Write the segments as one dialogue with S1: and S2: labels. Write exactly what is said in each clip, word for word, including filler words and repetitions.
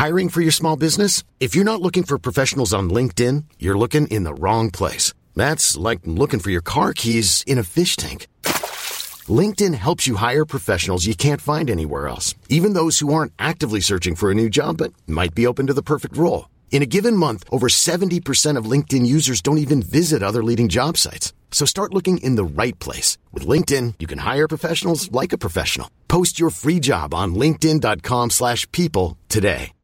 S1: Hiring for your small business? If you're not looking for professionals on LinkedIn, you're looking in the wrong place. That's like looking for your car keys in a fish tank. LinkedIn helps you hire professionals you can't find anywhere else, even those who aren't actively searching for a new job but might be open to the perfect role. In a given month, over seventy percent of LinkedIn users don't even visit other leading job sites. So start looking in the right place. With LinkedIn, you can hire professionals like a professional. Post your free job on linkedin.com slash people today.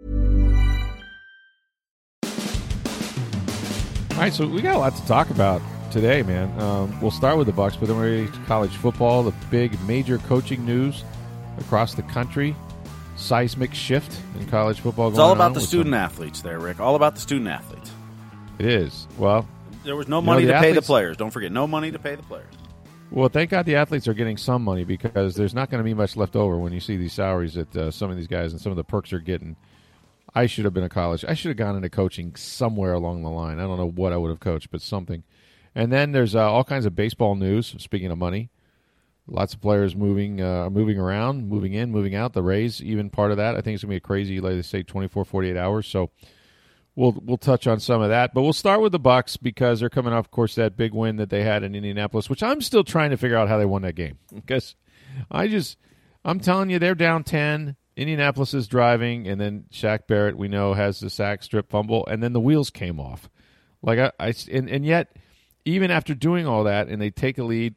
S2: All right, so we got a lot to talk about today, man. Um, we'll start with the Bucs, but then we're going to college football, the big major coaching news across the country. Seismic shift in college football.
S3: It's
S2: going
S3: all about
S2: on
S3: the
S2: with
S3: student
S2: some...
S3: athletes there, Rick. All about the student athletes.
S2: It is. Well,
S3: there was no money
S2: know,
S3: to
S2: athletes...
S3: pay the players. Don't forget, no money to pay the players.
S2: Well, thank God the athletes are getting some money, because there's not going to be much left over when you see these salaries that uh, some of these guys and some of the perks are getting. I should have been a college. I should have gone into coaching somewhere along the line. I don't know what I would have coached, but something. And then there's uh, all kinds of baseball news, speaking of money. Lots of players moving uh, moving around, moving in, moving out. The Rays, even part of that. I think it's going to be a crazy, like they say, twenty-four, forty-eight hours. So we'll we'll touch on some of that. But we'll start with the Bucs, because they're coming off, of course, that big win that they had in Indianapolis, which I'm still trying to figure out how they won that game. Because I just, I'm telling you, they're down ten. Indianapolis is driving, and then Shaq Barrett, we know, has the sack, strip, fumble, and then the wheels came off. Like I, I and, and yet, even after doing all that, and they take a lead,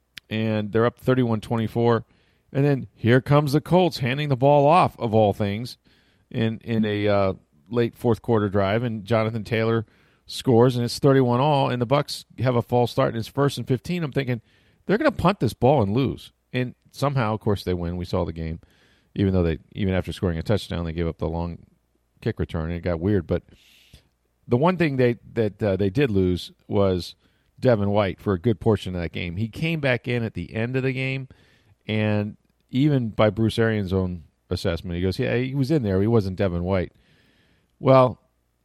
S2: and they're up thirty-one twenty-four, and then here comes the Colts handing the ball off, of all things, in in a uh, late fourth quarter drive, and Jonathan Taylor scores, and it's thirty-one all, and the Bucs have a false start, and it's first and fifteen. I'm thinking they're going to punt this ball and lose, and somehow, of course, they win. We saw the game, even though they even after scoring a touchdown, they gave up the long kick return, and it got weird. But the one thing they that uh, they did lose was Devin White for a good portion of that game. He came back in at the end of the game, and even by Bruce Arians' own assessment, he goes, yeah, he was in there. He wasn't Devin White. Well,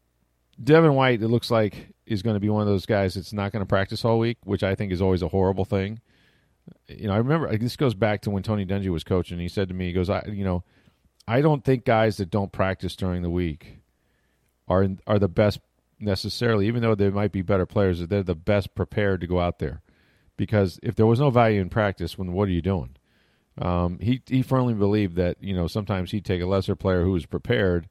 S2: Devin White, it looks like, is going to be one of those guys that's not going to practice all week, which I think is always a horrible thing. You know, I remember, this goes back to when Tony Dungy was coaching. He said to me, he goes, I, you know, I don't think guys that don't practice during the week are are the best necessarily, even though they might be better players, that they're the best prepared to go out there. Because if there was no value in practice, when what are you doing? Um, he he firmly believed that, you know, sometimes he'd take a lesser player who was prepared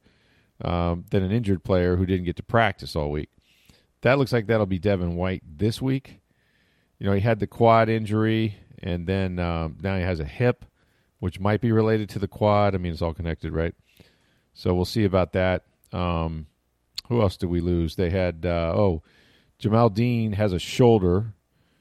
S2: um, than an injured player who didn't get to practice all week. That looks like that'll be Devin White this week. You know, he had the quad injury, and then um, now he has a hip, which might be related to the quad. I mean, it's all connected, right? So we'll see about that. Um, who else did we lose? They had, uh, oh, Jamal Dean has a shoulder,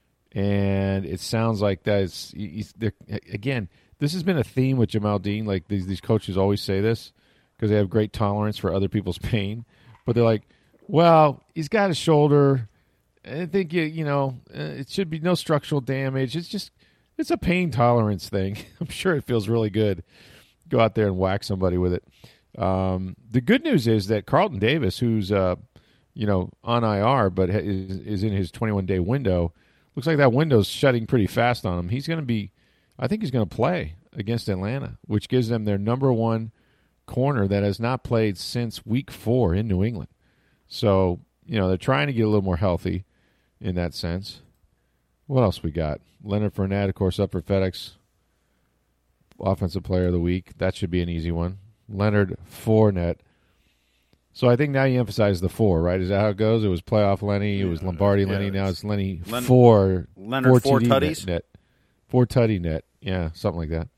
S2: and it sounds like that's, he's, again, this has been a theme with Jamal Dean. Like, these, these coaches always say this because they have great tolerance for other people's pain. But they're like, well, he's got a shoulder. I think, you, you know, it should be no structural damage. It's just, it's a pain tolerance thing. I'm sure it feels really good. Go out there and whack somebody with it. Um, the good news is that Carlton Davis, who's, uh, you know, on I R, but is, is in his twenty-one day window, looks like that window's shutting pretty fast on him. He's going to be, I think he's going to play against Atlanta, which gives them their number one corner that has not played since week four in New England. So, you know, they're trying to get a little more healthy in that sense. What else we got? Leonard Fournette, of course, up for FedEx Offensive Player of the Week. That should be an easy one. Leonard Fournette. So I think now you emphasize the four, right? Is that how it goes? It was playoff Lenny. It was Lombardi yeah, Lenny. Now it's Lenny Len- four.
S3: Leonard
S2: four,
S3: four tutties.
S2: Net, net. Four tutty net. Yeah, something like that.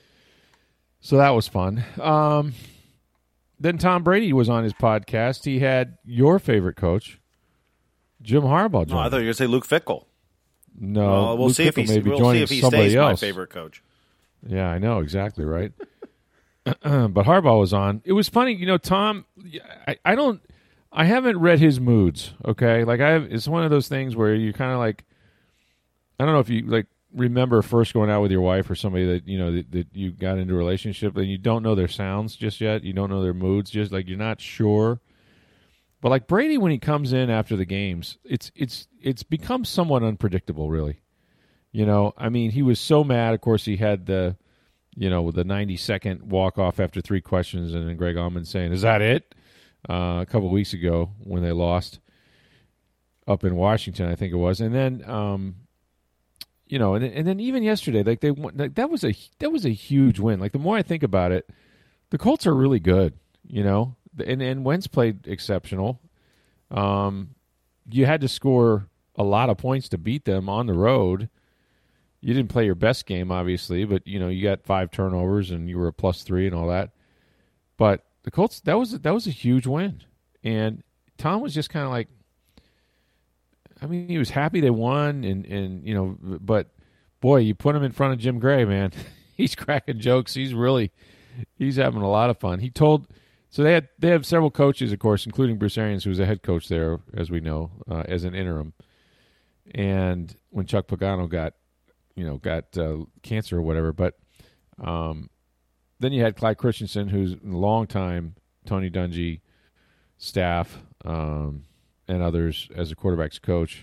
S2: So that was fun. Um, then Tom Brady was on his podcast. He had your favorite coach, Jim Harbaugh, join.
S3: No, I thought you were going to say Luke Fickell.
S2: No,
S3: well, we'll
S2: Luke
S3: see if
S2: Fickell
S3: he,
S2: may be
S3: we'll
S2: joining
S3: see if he
S2: somebody
S3: stays
S2: else.
S3: my favorite coach.
S2: Yeah, I know, exactly, right? But Harbaugh was on. It was funny, you know, Tom, I, I don't, I haven't read his moods, okay? Like, I have, it's one of those things where you kind of like, I don't know if you, like, remember first going out with your wife or somebody that, you know, that, that you got into a relationship and you don't know their sounds just yet. You don't know their moods, just like you're not sure. But like Brady, when he comes in after the games, it's it's it's become somewhat unpredictable, really. You know, I mean, he was so mad. Of course, he had the, you know, with the ninety-second walk-off after three questions, and then Greg Auman saying, is that it? Uh, a couple of weeks ago when they lost up in Washington, I think it was. And then, um, you know, and, and then even yesterday, like they like that was a that was a huge win. Like the more I think about it, the Colts are really good, you know, and, and Wentz played exceptional. Um, you had to score a lot of points to beat them on the road. You didn't play your best game, obviously, but, you know, you got five turnovers and you were a plus three and all that. But the Colts, that was, that was a huge win. And Tom was just kind of like, I mean, he was happy they won, and, and you know, but, boy, you put him in front of Jim Gray, man. He's cracking jokes. He's really, he's having a lot of fun. He told, so they had, they have several coaches, of course, including Bruce Arians, who was a head coach there, as we know, uh, as an interim. And when Chuck Pagano got, you know, got uh, cancer or whatever, but um, then you had Clyde Christensen, who's a long-time Tony Dungy staff um, and others as a quarterback's coach.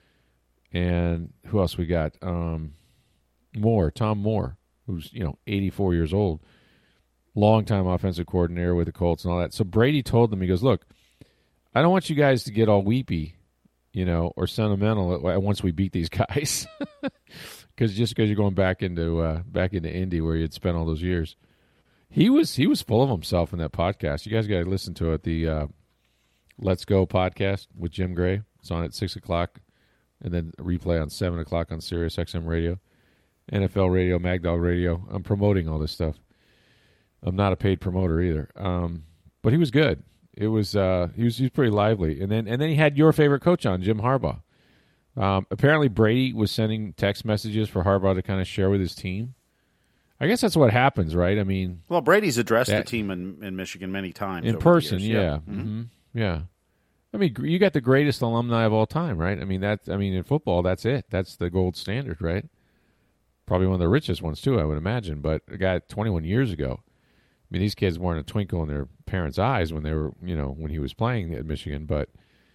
S2: And who else we got? Um, Moore, Tom Moore, who's, you know, eighty-four years old, long-time offensive coordinator with the Colts and all that. So Brady told them, he goes, look, I don't want you guys to get all weepy, you know, or sentimental once we beat these guys. Because just because you're going back into uh, back into Indy where you'd spent all those years, he was he was full of himself in that podcast. You guys got to listen to it. The uh, Let's Go podcast with Jim Gray. It's on at six o'clock, and then a replay on seven o'clock on Sirius X M Radio, N F L Radio, Mag Dog Radio. I'm promoting all this stuff. I'm not a paid promoter either, um, but he was good. It was uh, he was he was pretty lively, and then and then he had your favorite coach on, Jim Harbaugh. Um, apparently, Brady was sending text messages for Harbaugh to kind of share with his team. I guess that's what happens, right? I mean,
S3: well, Brady's addressed
S2: that,
S3: the team in, in Michigan many times
S2: in
S3: over
S2: person.
S3: the years.
S2: Yeah,
S3: yeah.
S2: mm-hmm.
S3: Mm-hmm.
S2: yeah. I mean, you got the greatest alumni of all time, right? I mean, that. I mean, in football, that's it. That's the gold standard, right? Probably one of the richest ones too, I would imagine. But a guy twenty-one years ago. I mean, these kids weren't a twinkle in their parents' eyes when they were, you know, when he was playing at Michigan. But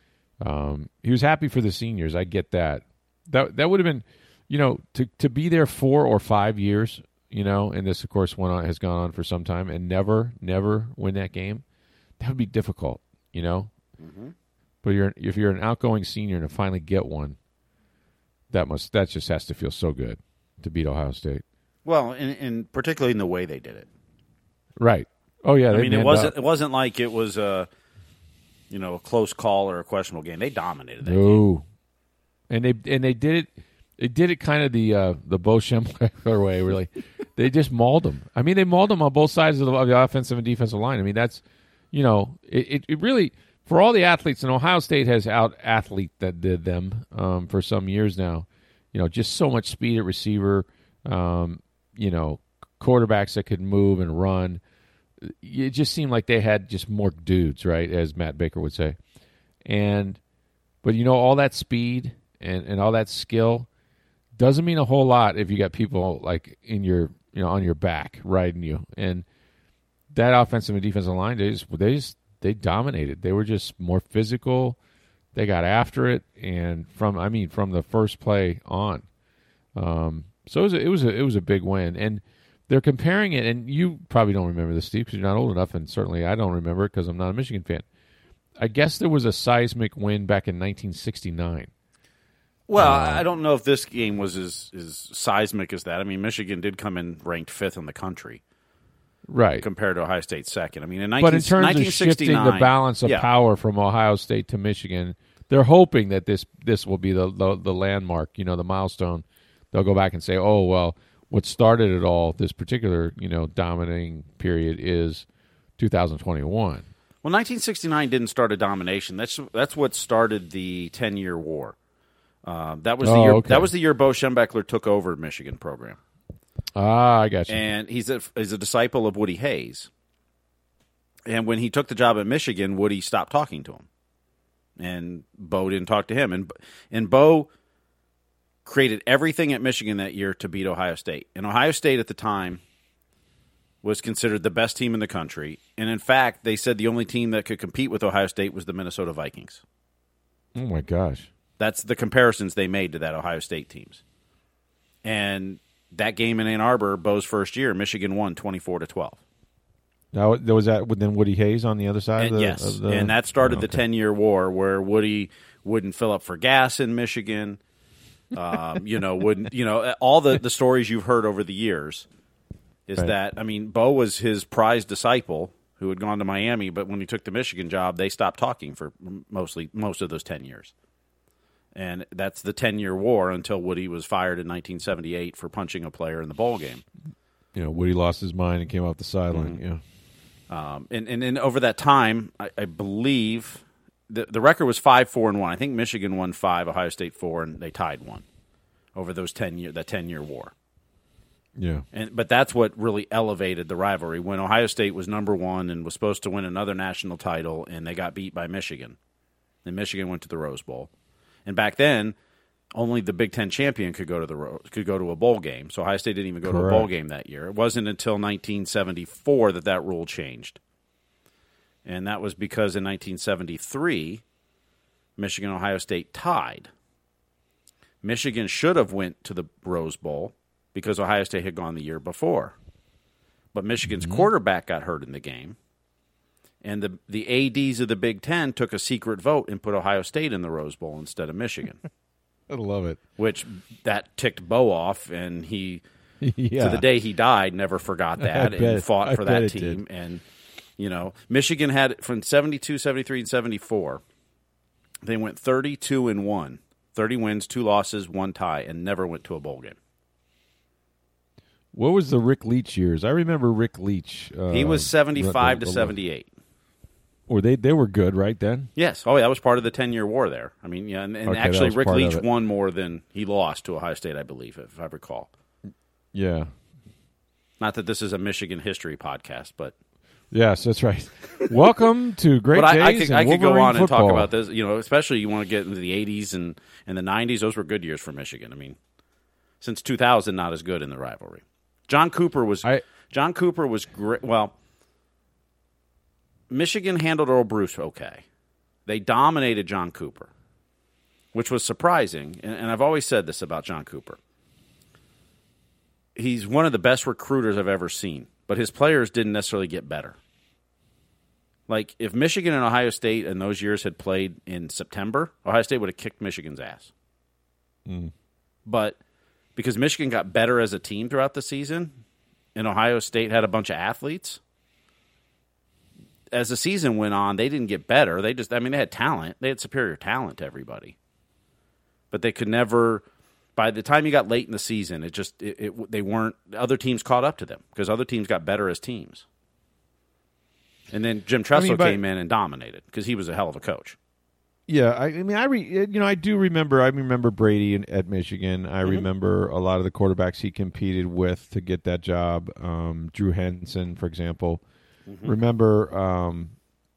S2: um, he was happy for the seniors. I get that. That that would have been, you know, to to be there four or five years, you know, and this, of course, went on, has gone on for some time, and never, never win that game. That would be difficult, you know. Mm-hmm. But you're if you're an outgoing senior and to finally get one, that must that just has to feel so good to beat Ohio State.
S3: Well, and, and particularly in the way they did it.
S2: Right. Oh yeah.
S3: I
S2: they
S3: mean, it
S2: manned
S3: wasn't
S2: up.
S3: it wasn't like it was a, you know, a close call or a questionable game. They dominated that
S2: no.
S3: game.
S2: And they and they did it. They did it kind of the uh, the Bo Schembechler way. Really, they just mauled them. I mean, they mauled them on both sides of the, of the offensive and defensive line. I mean, that's, you know, it, it, it really, for all the athletes, and Ohio State has out athlete that did them um, for some years now. You know, just so much speed at receiver. Um, you know, quarterbacks that could move and run. It just seemed like they had just more dudes, right, as Matt Baker would say. And but you know, all that speed and, and all that skill doesn't mean a whole lot if you got people like in your, you know, on your back riding you. And that offensive and defensive line, they just they just they dominated. They were just more physical. They got after it, and from I mean from the first play on. Um, so it was a, it was a, it was a big win, and they're comparing it. And you probably don't remember this, Steve, because you're not old enough, and certainly I don't remember it because I'm not a Michigan fan. I guess there was a seismic win back in nineteen sixty-nine.
S3: Well,
S2: uh,
S3: I don't know if this game was as, as seismic as that. I mean, Michigan did come in ranked fifth in the country,
S2: right,
S3: compared to Ohio State second. I mean, in
S2: but in terms of shifting the balance of
S3: yeah.
S2: power from Ohio State to Michigan, they're hoping that this this will be the, the the landmark, you know, the milestone. They'll go back and say, oh well, what started it all, this particular, you know, dominating period is two thousand twenty-one.
S3: Well, nineteen sixty-nine didn't start a domination. That's that's what started the ten-year war. Uh, that was the
S2: oh,
S3: year.
S2: Okay.
S3: That was the year Bo Schembechler took over the Michigan program.
S2: Ah, I got you.
S3: And he's a he's a disciple of Woody Hayes. And when he took the job at Michigan, Woody stopped talking to him, and Bo didn't talk to him. And and Bo created everything at Michigan that year to beat Ohio State. And Ohio State at the time was considered the best team in the country. And in fact, they said the only team that could compete with Ohio State was the Minnesota Vikings.
S2: Oh my gosh.
S3: That's the comparisons they made to that Ohio State teams. And that game in Ann Arbor, Bo's first year, Michigan won twenty-four to twelve.
S2: Now, was that then Woody Hayes on the other side?
S3: And,
S2: of the,
S3: yes,
S2: of the,
S3: and that started
S2: oh,
S3: the
S2: okay.
S3: ten-year war where Woody wouldn't fill up for gas in Michigan. um, you know, wouldn't you know all the, the stories you've heard over the years is
S2: right.
S3: that I mean, Bo was his prized disciple who had gone to Miami, but when he took the Michigan job, they stopped talking for mostly most of those ten years. And that's the ten-year war until Woody was fired in nineteen seventy-eight for punching a player in the bowl game.
S2: You know, Woody lost his mind and came off the sideline.
S3: Mm-hmm.
S2: Yeah.
S3: Um, and, and, and over that time, I, I believe the the record was five, four, and one. I think Michigan won five, Ohio State four, and they tied one over those ten year that ten year war.
S2: Yeah.
S3: And but that's what really elevated the rivalry when Ohio State was number one and was supposed to win another national title, and they got beat by Michigan, and Michigan went to the Rose Bowl. And back then, only the Big Ten champion could go to the could go to a bowl game. So Ohio State didn't even go
S2: Correct.
S3: to a bowl game that year. It wasn't until nineteen seventy-four that that rule changed, and that was because in nineteen seventy-three, Michigan and Ohio State tied. Michigan should have went to the Rose Bowl because Ohio State had gone the year before, but Michigan's mm-hmm. quarterback got hurt in the game. And the the A Ds of the Big Ten took a secret vote and put Ohio State in the Rose Bowl instead of Michigan.
S2: I love it.
S3: Which that ticked Bo off, and he,
S2: yeah.
S3: to the day he died, never forgot that and
S2: bet,
S3: fought for
S2: I
S3: that
S2: bet
S3: team. And, you know, Michigan had, from seventy-two, seventy-three, and seventy-four, they went thirty-two and one. thirty wins, two losses, one tie, and never went to a bowl game.
S2: What was the Rick Leach years? I remember Rick Leach. Uh,
S3: he was seventy-five
S2: the, the,
S3: to seventy-eight.
S2: Or they they were good, right then?
S3: Yes. Oh, yeah, that was part of the ten-year war there. I mean, yeah, and, and
S2: okay,
S3: actually Rick Leach
S2: of
S3: won more than he lost to Ohio State, I believe, if I recall.
S2: Yeah.
S3: Not that this is a Michigan history podcast, but
S2: yes, that's right. Welcome to Great
S3: but
S2: Days
S3: I, I could,
S2: and
S3: I could go
S2: Wolverine
S3: on and
S2: football.
S3: talk about this. You know, especially you want to get into the eighties and, and the nineties. Those were good years for Michigan. I mean, since two thousand, not as good in the rivalry. John Cooper was
S2: I,
S3: John Cooper was great. Well, Michigan handled Earl Bruce okay. They dominated John Cooper, which was surprising. And, and I've always said this about John Cooper. He's one of the best recruiters I've ever seen, but his players didn't necessarily get better. Like, if Michigan and Ohio State in those years had played in September, Ohio State would have kicked Michigan's ass.
S2: Mm.
S3: But because Michigan got better as a team throughout the season, and Ohio State had a bunch of athletes, as the season went on, they didn't get better. They just, I mean, they had talent. They had superior talent to everybody. But they could never, by the time you got late in the season, it just, it, it they weren't, other teams caught up to them because other teams got better as teams. And then Jim Tressel I mean, but, came in and dominated because he was a hell of a coach.
S2: Yeah, I, I mean, I re, you know, I do remember. I remember Brady in, at Michigan. I mm-hmm. remember a lot of the quarterbacks he competed with to get that job. Um, Drew Henson, for example. Mm-hmm. Remember, um,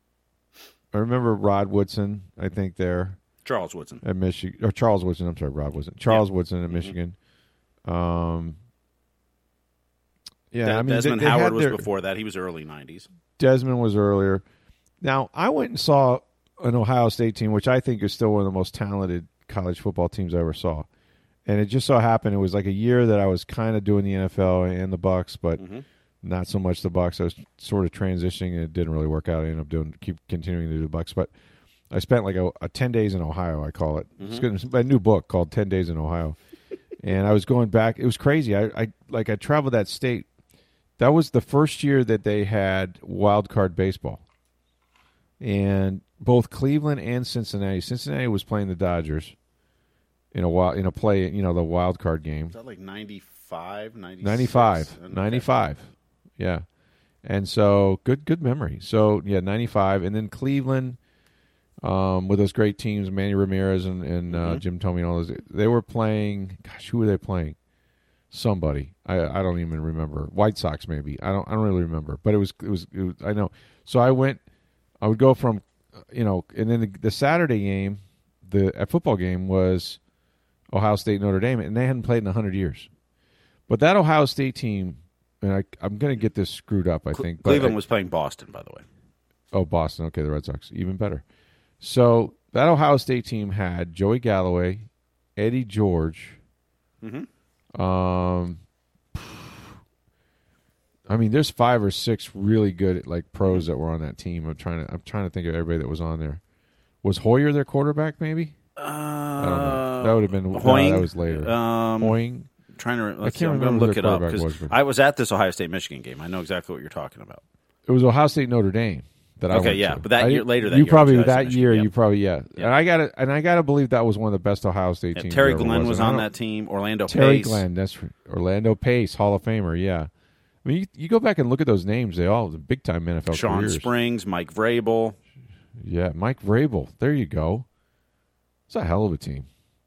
S2: I remember Rod Woodson. I think there,
S3: Charles Woodson
S2: at Michigan, or Charles Woodson. I'm sorry, Rod Woodson. Charles
S3: yeah.
S2: Woodson at
S3: mm-hmm.
S2: Michigan. Um, yeah,
S3: De-
S2: I mean,
S3: Desmond
S2: they, they
S3: Howard was
S2: their,
S3: before that. He was early nineties.
S2: Desmond was earlier. Now, I went and saw an Ohio State team, which I think is still one of the most talented college football teams I ever saw. And it just so happened it was like a year that I was kind of doing the N F L and the Bucs, but mm-hmm. not so much the Bucs. I was sort of transitioning, and it didn't really work out. I ended up doing keep continuing to do the Bucs, but I spent like a, a ten days in Ohio. I call it. Mm-hmm. It's my new book called Ten Days in Ohio, and I was going back. It was crazy. I, I like I traveled that state. That was the first year that they had wild card baseball, and both Cleveland and Cincinnati. Cincinnati was playing the Dodgers in a in a play, you know, the wild card game.
S3: Is that like ninety-five, ninety-six?
S2: ninety-five, ninety-five. Yeah. And so good good memory. So, yeah, ninety-five. And then Cleveland um, with those great teams, Manny Ramirez and, and mm-hmm. uh, Jim Thome and all those. They were playing, gosh, who were they playing? Somebody. I, I don't even remember. White Sox maybe. I don't I don't really remember. But it was it was, it was I know. So I went I would go from you know, and then the, the Saturday game, the a football game was Ohio State Notre Dame, and they hadn't played in a hundred years. But that Ohio State team, and I, I'm going to get this screwed up, I think.
S3: Cleveland
S2: but I,
S3: was playing Boston, by the way.
S2: Oh, Boston. Okay, the Red Sox, even better. So that Ohio State team had Joey Galloway, Eddie George,
S3: mm-hmm.
S2: um, I mean, there's five or six really good like pros that were on that team. I'm trying to I'm trying to think of everybody that was on there. Was Hoyer their quarterback? Maybe.
S3: Uh,
S2: I don't know. That would have been
S3: Hoying.
S2: No, that was later.
S3: Um,
S2: Hoying.
S3: Trying to. Let's
S2: I can't
S3: see, I'm
S2: remember
S3: going to look
S2: who
S3: it
S2: their
S3: up
S2: quarterback
S3: because
S2: was, but-
S3: I was at this Ohio State Michigan game. I know exactly what you're talking about.
S2: It was Ohio State Notre Dame that I
S3: Okay,
S2: went
S3: yeah,
S2: to.
S3: but that
S2: I
S3: year-
S2: didn't-
S3: later that
S2: you
S3: year
S2: probably
S3: was Ohio
S2: that
S3: State
S2: year
S3: Michigan,
S2: you probably yeah.
S3: Yeah.
S2: And I got to and I got to believe that was one of the best Ohio State
S3: Yeah,
S2: teams.
S3: Terry
S2: there ever
S3: Glenn
S2: was,
S3: was
S2: And I
S3: on
S2: don't-
S3: that team. Orlando
S2: Terry
S3: Pace.
S2: Glenn, that's Orlando Pace, Hall of Famer. Yeah, I mean you, you go back and look at those names; they all have big time N F L
S3: Sean
S2: careers.
S3: Springs, Mike Vrabel.
S2: Yeah, Mike Vrabel. There you go. It's a hell of a team.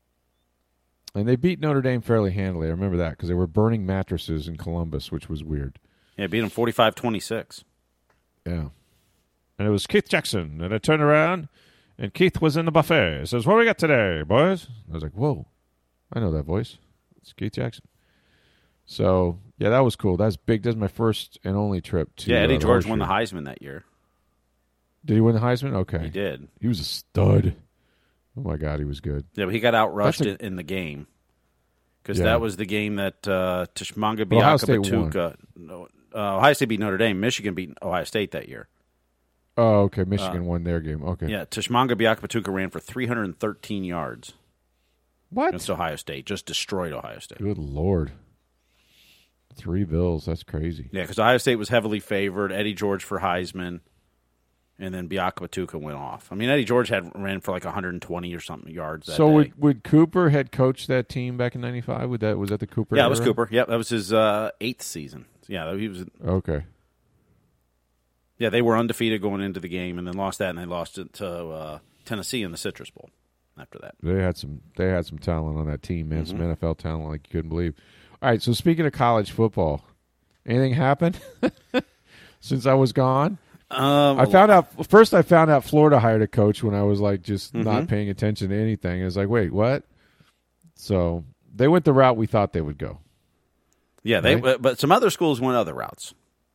S2: And they beat Notre Dame fairly handily. I remember that because they were burning mattresses in Columbus, which was weird.
S3: Yeah, beat him forty-five twenty-six.
S2: Yeah. And it was Keith Jackson. And I turned around, and Keith was in the buffet. He says, what do we got today, boys? I was like, whoa. I know that voice. It's Keith Jackson. So, yeah, that was cool. That's big. That's my first and only trip to
S3: Yeah, Eddie
S2: uh,
S3: George won the
S2: Horseshoe.
S3: Heisman that year.
S2: Did he win the Heisman? Okay.
S3: He did.
S2: He was a stud. Oh, my God, he was good.
S3: Yeah, but he got outrushed
S2: That's a-
S3: in, in the game because
S2: Yeah.
S3: that was the game that uh, Tishmanga
S2: But Ohio State won.
S3: Biakabatuka. No, uh, Ohio State beat Notre Dame. Michigan beat Ohio State that year.
S2: Oh, okay. Michigan won their game. Okay.
S3: Yeah, Tishmanga Biakabatuka ran for three hundred thirteen yards
S2: What?
S3: against Ohio State. Just destroyed Ohio State.
S2: Good Lord. Three bills. That's crazy.
S3: Yeah, because Ohio State was heavily favored. Eddie George for Heisman, and then Biakabatuka went off. I mean, Eddie George had ran for like one hundred twenty or something yards that
S2: So
S3: day.
S2: would, would Cooper had coached that team back in ninety-five? Would that was that the Cooper?
S3: Yeah, it was
S2: era?
S3: Cooper. Yep, that was his uh, eighth season. Yeah, he was.
S2: Okay.
S3: Yeah, they were undefeated going into the game, and then lost that, and they lost it to uh, Tennessee in the Citrus Bowl. After that,
S2: They had some they had some talent on that team, man.
S3: Mm-hmm.
S2: Some N F L talent like you couldn't believe. All right, so speaking of college football, anything happened since I was gone?
S3: um,
S2: I found out first. I found out Florida hired a coach when I was like just
S3: Mm-hmm.
S2: not paying attention to anything. I was like, wait, what? So they went the route we thought they would go.
S3: Yeah, they
S2: Right?
S3: but some other schools went other routes.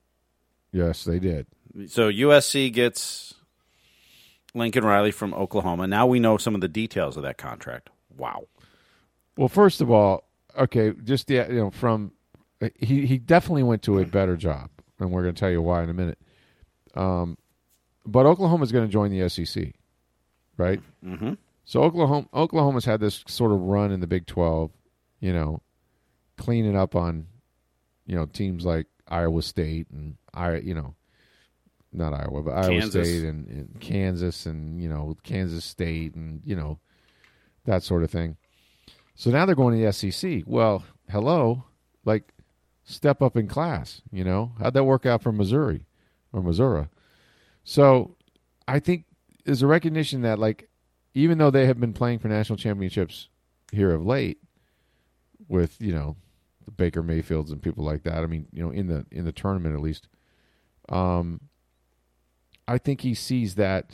S2: Yes, they did.
S3: So U S C gets Lincoln Riley from Oklahoma. Now we know some of the details of that contract. Wow.
S2: Well, first of all, okay, just the you know from he he definitely went to a better job, and we're going to tell you why in a minute. Um, but Oklahoma's going to join the S E C, right?
S3: Mm-hmm.
S2: So Oklahoma Oklahoma's had this sort of run in the Big twelve, you know, cleaning up on, you know, teams like Iowa State and I, you know, not Iowa, but Iowa
S3: Kansas.
S2: State and, and Kansas and you know Kansas State and you know that sort of thing. So now they're going to the S E C. Well, hello, like step up in class. You know, how'd that work out for Missouri or Missouri? So I think there's a recognition that like even though they have been playing for national championships here of late, with you know the Baker Mayfields and people like that. I mean, you know, in the in the tournament at least. Um, I think he sees that.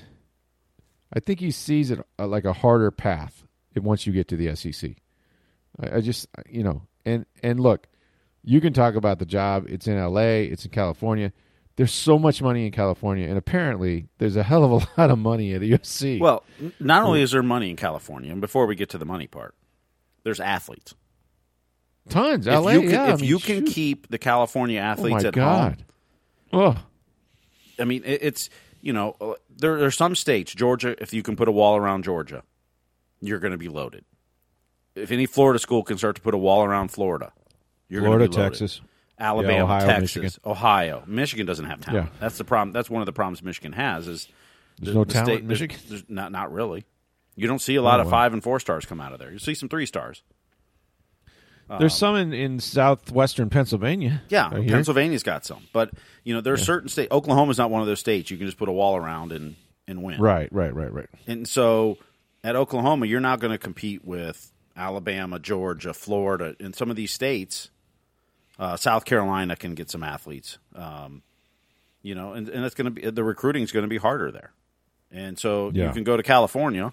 S2: I think he sees it uh, like a harder path once you get to the S E C. I, I just, you know, and and look, you can talk about the job. It's in L A. It's in California. There's so much money in California, and apparently there's a hell of a lot of money at U S C.
S3: Well, n- not only is there money in California, and before we get to the money part, there's athletes.
S2: tons.
S3: If
S2: L A.
S3: you can,
S2: yeah, I
S3: if
S2: mean,
S3: you can
S2: shoot.
S3: keep the California
S2: oh
S3: athletes
S2: my
S3: at
S2: God.
S3: home,
S2: Oh,
S3: I mean, it, it's you know, uh, there there are some states, Georgia. If you can put a wall around Georgia, you're going to be loaded. If any Florida school can start to put a wall around Florida, you're
S2: Florida,
S3: going to be loaded.
S2: Texas.
S3: Alabama,
S2: Yeah, Ohio,
S3: Texas,
S2: Michigan.
S3: Ohio, Michigan doesn't have talent.
S2: Yeah.
S3: That's the problem. That's one of the problems Michigan has. Is
S2: There's
S3: the-
S2: no
S3: the
S2: talent
S3: state-
S2: in
S3: there's-
S2: Michigan?
S3: There's not not really. You don't see a lot
S2: Oh,
S3: of
S2: wow.
S3: five and four stars come out of there. You see some three stars.
S2: There's some in, in southwestern Pennsylvania.
S3: Yeah,
S2: I hear.
S3: Pennsylvania's got some, but you know there are certain states. Oklahoma's not one of those states you can just put a wall around and and win.
S2: Right, right, right, right.
S3: And so at Oklahoma, you're not going to compete with Alabama, Georgia, Florida, and some of these states. Uh, South Carolina can get some athletes, um, you know, and, and it's going to be the recruiting is going to be harder there. And so
S2: Yeah.
S3: you can go to California,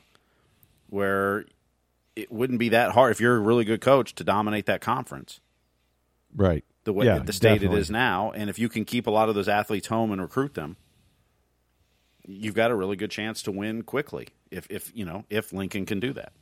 S3: where it wouldn't be that hard if you're a really good coach to dominate that conference.
S2: Right.
S3: The way
S2: Yeah,
S3: the state
S2: definitely.
S3: it is now, and if you can keep a lot of those athletes home and recruit them, you've got a really good chance to win quickly. If if you know if Lincoln can do that.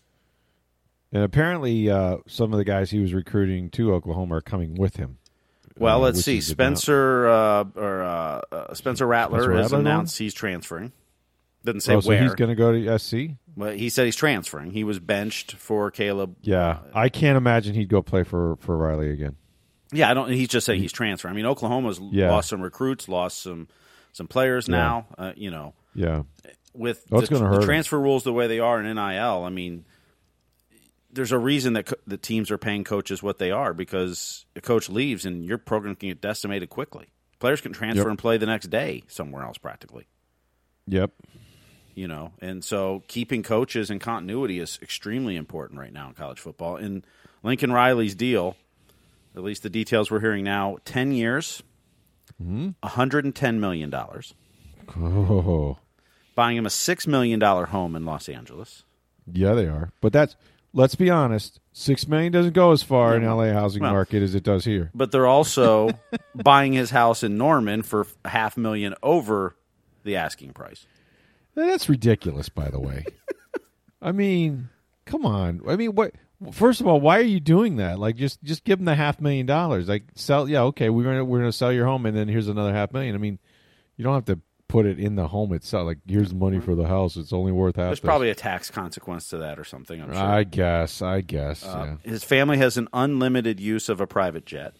S2: And apparently, uh, some of the guys he was recruiting to Oklahoma are coming with him.
S3: Well,
S2: uh,
S3: let's
S2: which
S3: see.
S2: is
S3: Spencer uh, or uh, uh, Spencer Rattler
S2: Spencer
S3: has
S2: Rattler
S3: announced he's transferring. Doesn't say
S2: oh, so
S3: where.
S2: he's going to go to S C?
S3: Well, he said he's transferring. He was benched for Caleb.
S2: Yeah, I can't imagine he'd go play for, for Riley again.
S3: Yeah, I don't. He's just saying he's transferring. I mean, Oklahoma's
S2: Yeah.
S3: lost some recruits, lost some some players
S2: Yeah.
S3: now. Uh, you know,
S2: Yeah.
S3: with
S2: Oh, it's
S3: the,
S2: gonna
S3: the
S2: hurt him.
S3: transfer rules the way they are in N I L. I mean, there's a reason that co- the teams are paying coaches what they are, because a coach leaves and your program can get decimated quickly. Players can transfer
S2: Yep.
S3: and play the next day somewhere else practically.
S2: Yep.
S3: You know, and so keeping coaches and continuity is extremely important right now in college football. And Lincoln Riley's deal, at least the details we're hearing now, ten years,
S2: Mm-hmm.
S3: one hundred ten million dollars,
S2: Oh.
S3: buying him a six million dollars home in Los Angeles.
S2: Yeah, they are. But that's, let's be honest, six million dollars doesn't go as far in L A housing
S3: Well,
S2: market as it does here.
S3: But they're also buying his house in Norman for a half million over the asking price.
S2: That's ridiculous, by the way. I mean, come on. I mean, what? First of all, why are you doing that? Like, just just give them the half million dollars. Like, sell. Yeah, okay, we're gonna we're gonna sell your home, and then here's another half million. I mean, you don't have to put it in the home itself. Like, here's the money for the house. It's only worth half.
S3: There's
S2: this.
S3: probably a tax consequence to that or something, I'm sure.
S2: I guess. I guess.
S3: Uh,
S2: yeah.
S3: His family has an unlimited use of a private jet.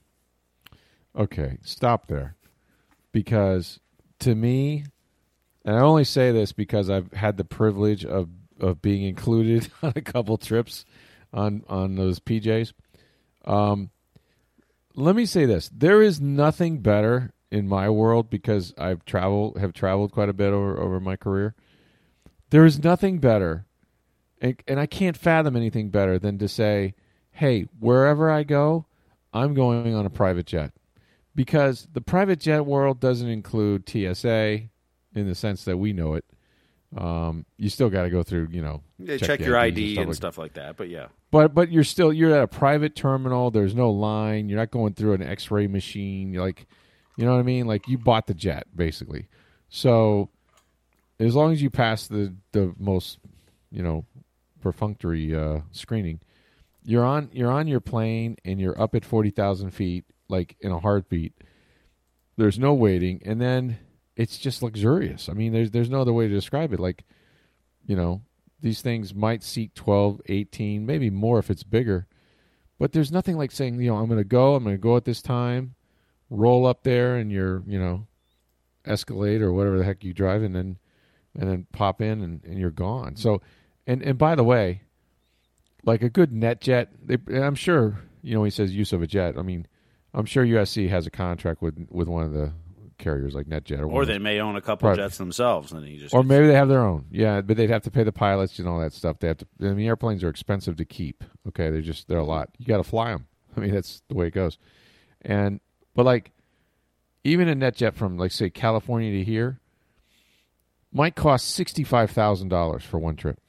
S2: Okay, stop there. Because to me, and I only say this because I've had the privilege of, of being included on a couple trips on, on those P Js. Um, let me say this. There is nothing better in my world, because I've traveled have traveled quite a bit over, over my career. There is nothing better, and, and I can't fathom anything better than to say, hey, wherever I go, I'm going on a private jet. Because the private jet world doesn't include T S A in the sense that we know it. Um, you still got to go through, you know,
S3: They
S2: check,
S3: check
S2: the
S3: your
S2: I
S3: I
S2: Ds
S3: D and
S2: like
S3: stuff like that, but yeah.
S2: But but you're still you're at a private terminal. There's no line. You're not going through an X-ray machine. You're like, you know what I mean? Like, you bought the jet basically. So as long as you pass the the most, you know, perfunctory uh, screening, you're on you're on your plane and you're up at forty thousand feet, like in a heartbeat. There's no waiting, and then it's just luxurious. I mean, there's there's no other way to describe it. Like, you know, these things might seat twelve, eighteen, maybe more if it's bigger. But there's nothing like saying, you know, I'm going to go, I'm going to go at this time, roll up there in your, you know, Escalade or whatever the heck you drive, and then and then pop in and, and you're gone. So, and, and by the way, like a good net jet, they, I'm sure, you know, he says use of a jet. I mean, I'm sure U S C has a contract with with one of the carriers like NetJet, or,
S3: Or they may own a couple
S2: Right.
S3: jets themselves, and you just
S2: or maybe they have their own. Yeah, but they'd have to pay the pilots and all that stuff. They have to. I mean, airplanes are expensive to keep. Okay, they're just they're a lot. You got to fly them. I mean, that's the way it goes. And but like, even a NetJet from like say California to here might cost sixty five thousand dollars for one trip.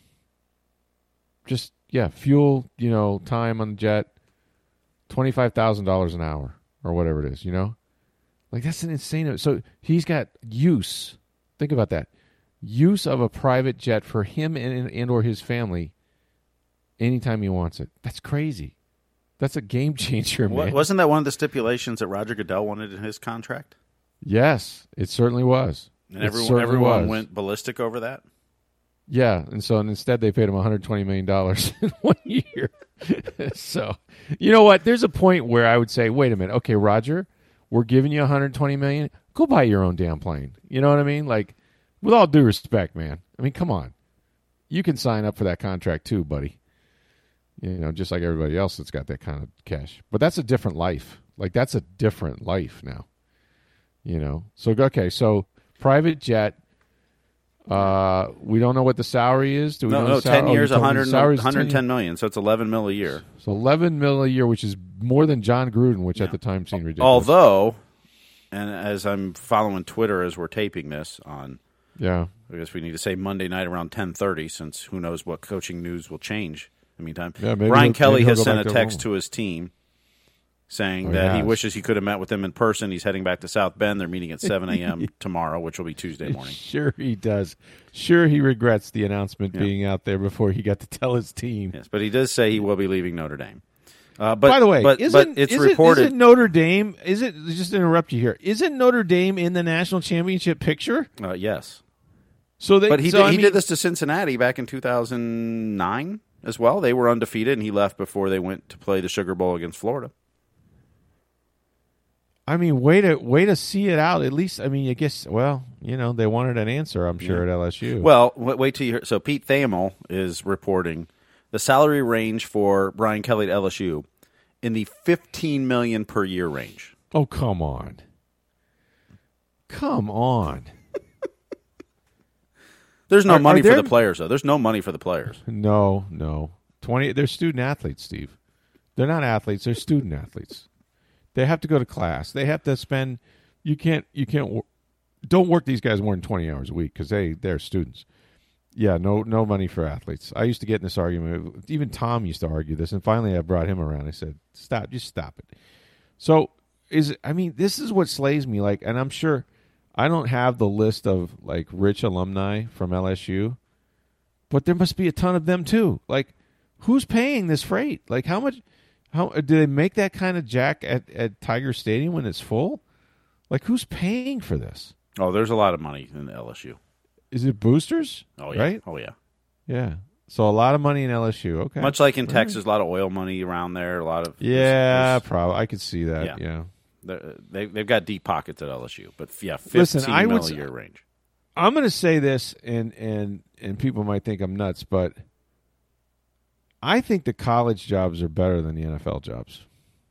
S2: Just yeah, fuel, you know, time on the jet, twenty five thousand dollars an hour or whatever it is. You know. Like, that's an insane. So he's got use. Think about that. Use of a private jet for him and, and or his family anytime he wants it. That's crazy. That's a game changer, man.
S3: Wasn't that one of the stipulations that Roger Goodell wanted in his contract?
S2: Yes, it certainly was.
S3: And
S2: It
S3: everyone,
S2: certainly
S3: everyone
S2: was.
S3: went ballistic over that?
S2: Yeah, and so and instead they paid him one hundred twenty million dollars in one year. So, you know what? There's a point where I would say, wait a minute. Okay, Roger, we're giving you one hundred twenty million dollars. Go buy your own damn plane. You know what I mean? Like, with all due respect, man. I mean, come on. You can sign up for that contract too, buddy. You know, just like everybody else that's got that kind of cash. But that's a different life. Like, that's a different life now. You know? So, okay, so private jet. Uh, we don't know what the salary is. Do we
S3: No,
S2: know
S3: no,
S2: the sal-
S3: ten
S2: oh, you
S3: years,
S2: told me
S3: one
S2: the
S3: hundred,
S2: salary is
S3: one hundred ten
S2: ten
S3: million, so it's eleven mil a year.
S2: So eleven mil a year, which is more than John Gruden, which at the time seemed ridiculous.
S3: Although, and as I'm following Twitter as we're taping this on,
S2: yeah,
S3: I guess we need to say Monday night around ten thirty, since who knows what coaching news will change in the meantime.
S2: Yeah, maybe
S3: Brian
S2: he'll-
S3: Kelly
S2: maybe he'll
S3: has
S2: go
S3: sent
S2: back
S3: a
S2: to
S3: text
S2: Oklahoma.
S3: to his team saying
S2: Oh,
S3: that he
S2: yes.
S3: wishes he could have met with them in person. He's heading back to South Bend. They're meeting at seven a.m. tomorrow, which will be Tuesday morning.
S2: Sure he does. Sure he regrets the announcement
S3: Yeah.
S2: being out there before he got to tell his team.
S3: Yes, but he does say he will be leaving Notre Dame. Uh, but,
S2: By the way,
S3: but,
S2: isn't,
S3: but it's
S2: isn't,
S3: reported.
S2: Isn't Notre Dame? Is it just to interrupt you here? Isn't Notre Dame in the national championship picture?
S3: Uh, yes.
S2: So they,
S3: but he
S2: so,
S3: did,
S2: I
S3: he
S2: mean,
S3: did this to Cincinnati back in two thousand nine as well. They were undefeated, and he left before they went to play the Sugar Bowl against Florida.
S2: I mean, way to way to see it out. At least, I mean, I guess. Well, you know, they wanted an answer. I'm sure yeah. at L S U.
S3: Well, wait, wait till you hear. So Pete Thamel is reporting the salary range for Brian Kelly at L S U in the fifteen million per year range.
S2: Oh, come on, come on.
S3: There's no
S2: are,
S3: money
S2: are there...
S3: for the players, though. There's no money for the players.
S2: No, no. Twenty. They're student athletes, Steve. They're not athletes. They're student athletes. They have to go to class. They have to spend. You can't. You can't. Don't work these guys more than twenty hours a week because they they're students. Yeah, no no money for athletes. I used to get in this argument. Even Tom used to argue this, and finally I brought him around. I said, "Stop. Just stop it." So is I mean, this is what slays me. Like, and I'm sure. I don't have the list of like rich alumni from L S U, but there must be a ton of them too. Like, who's paying this freight? Like, how much? How do they make that kind of jack at, at Tiger Stadium when it's full? Like, who's paying for this?
S3: Oh, there's a lot of money in L S U.
S2: Is it boosters?
S3: Oh yeah.
S2: Right?
S3: Oh yeah.
S2: Yeah. So a lot of money in L S U. Okay.
S3: Much like in
S2: All
S3: Texas,
S2: right.
S3: a lot of oil money around there. A lot of
S2: yeah, probably. I could see that. Yeah. yeah.
S3: They they've got deep pockets at L S U, but yeah, fifteen
S2: Listen, I would,
S3: mil a year range.
S2: I'm going to say this, and and and people might think I'm nuts, but I think the college jobs are better than the N F L jobs.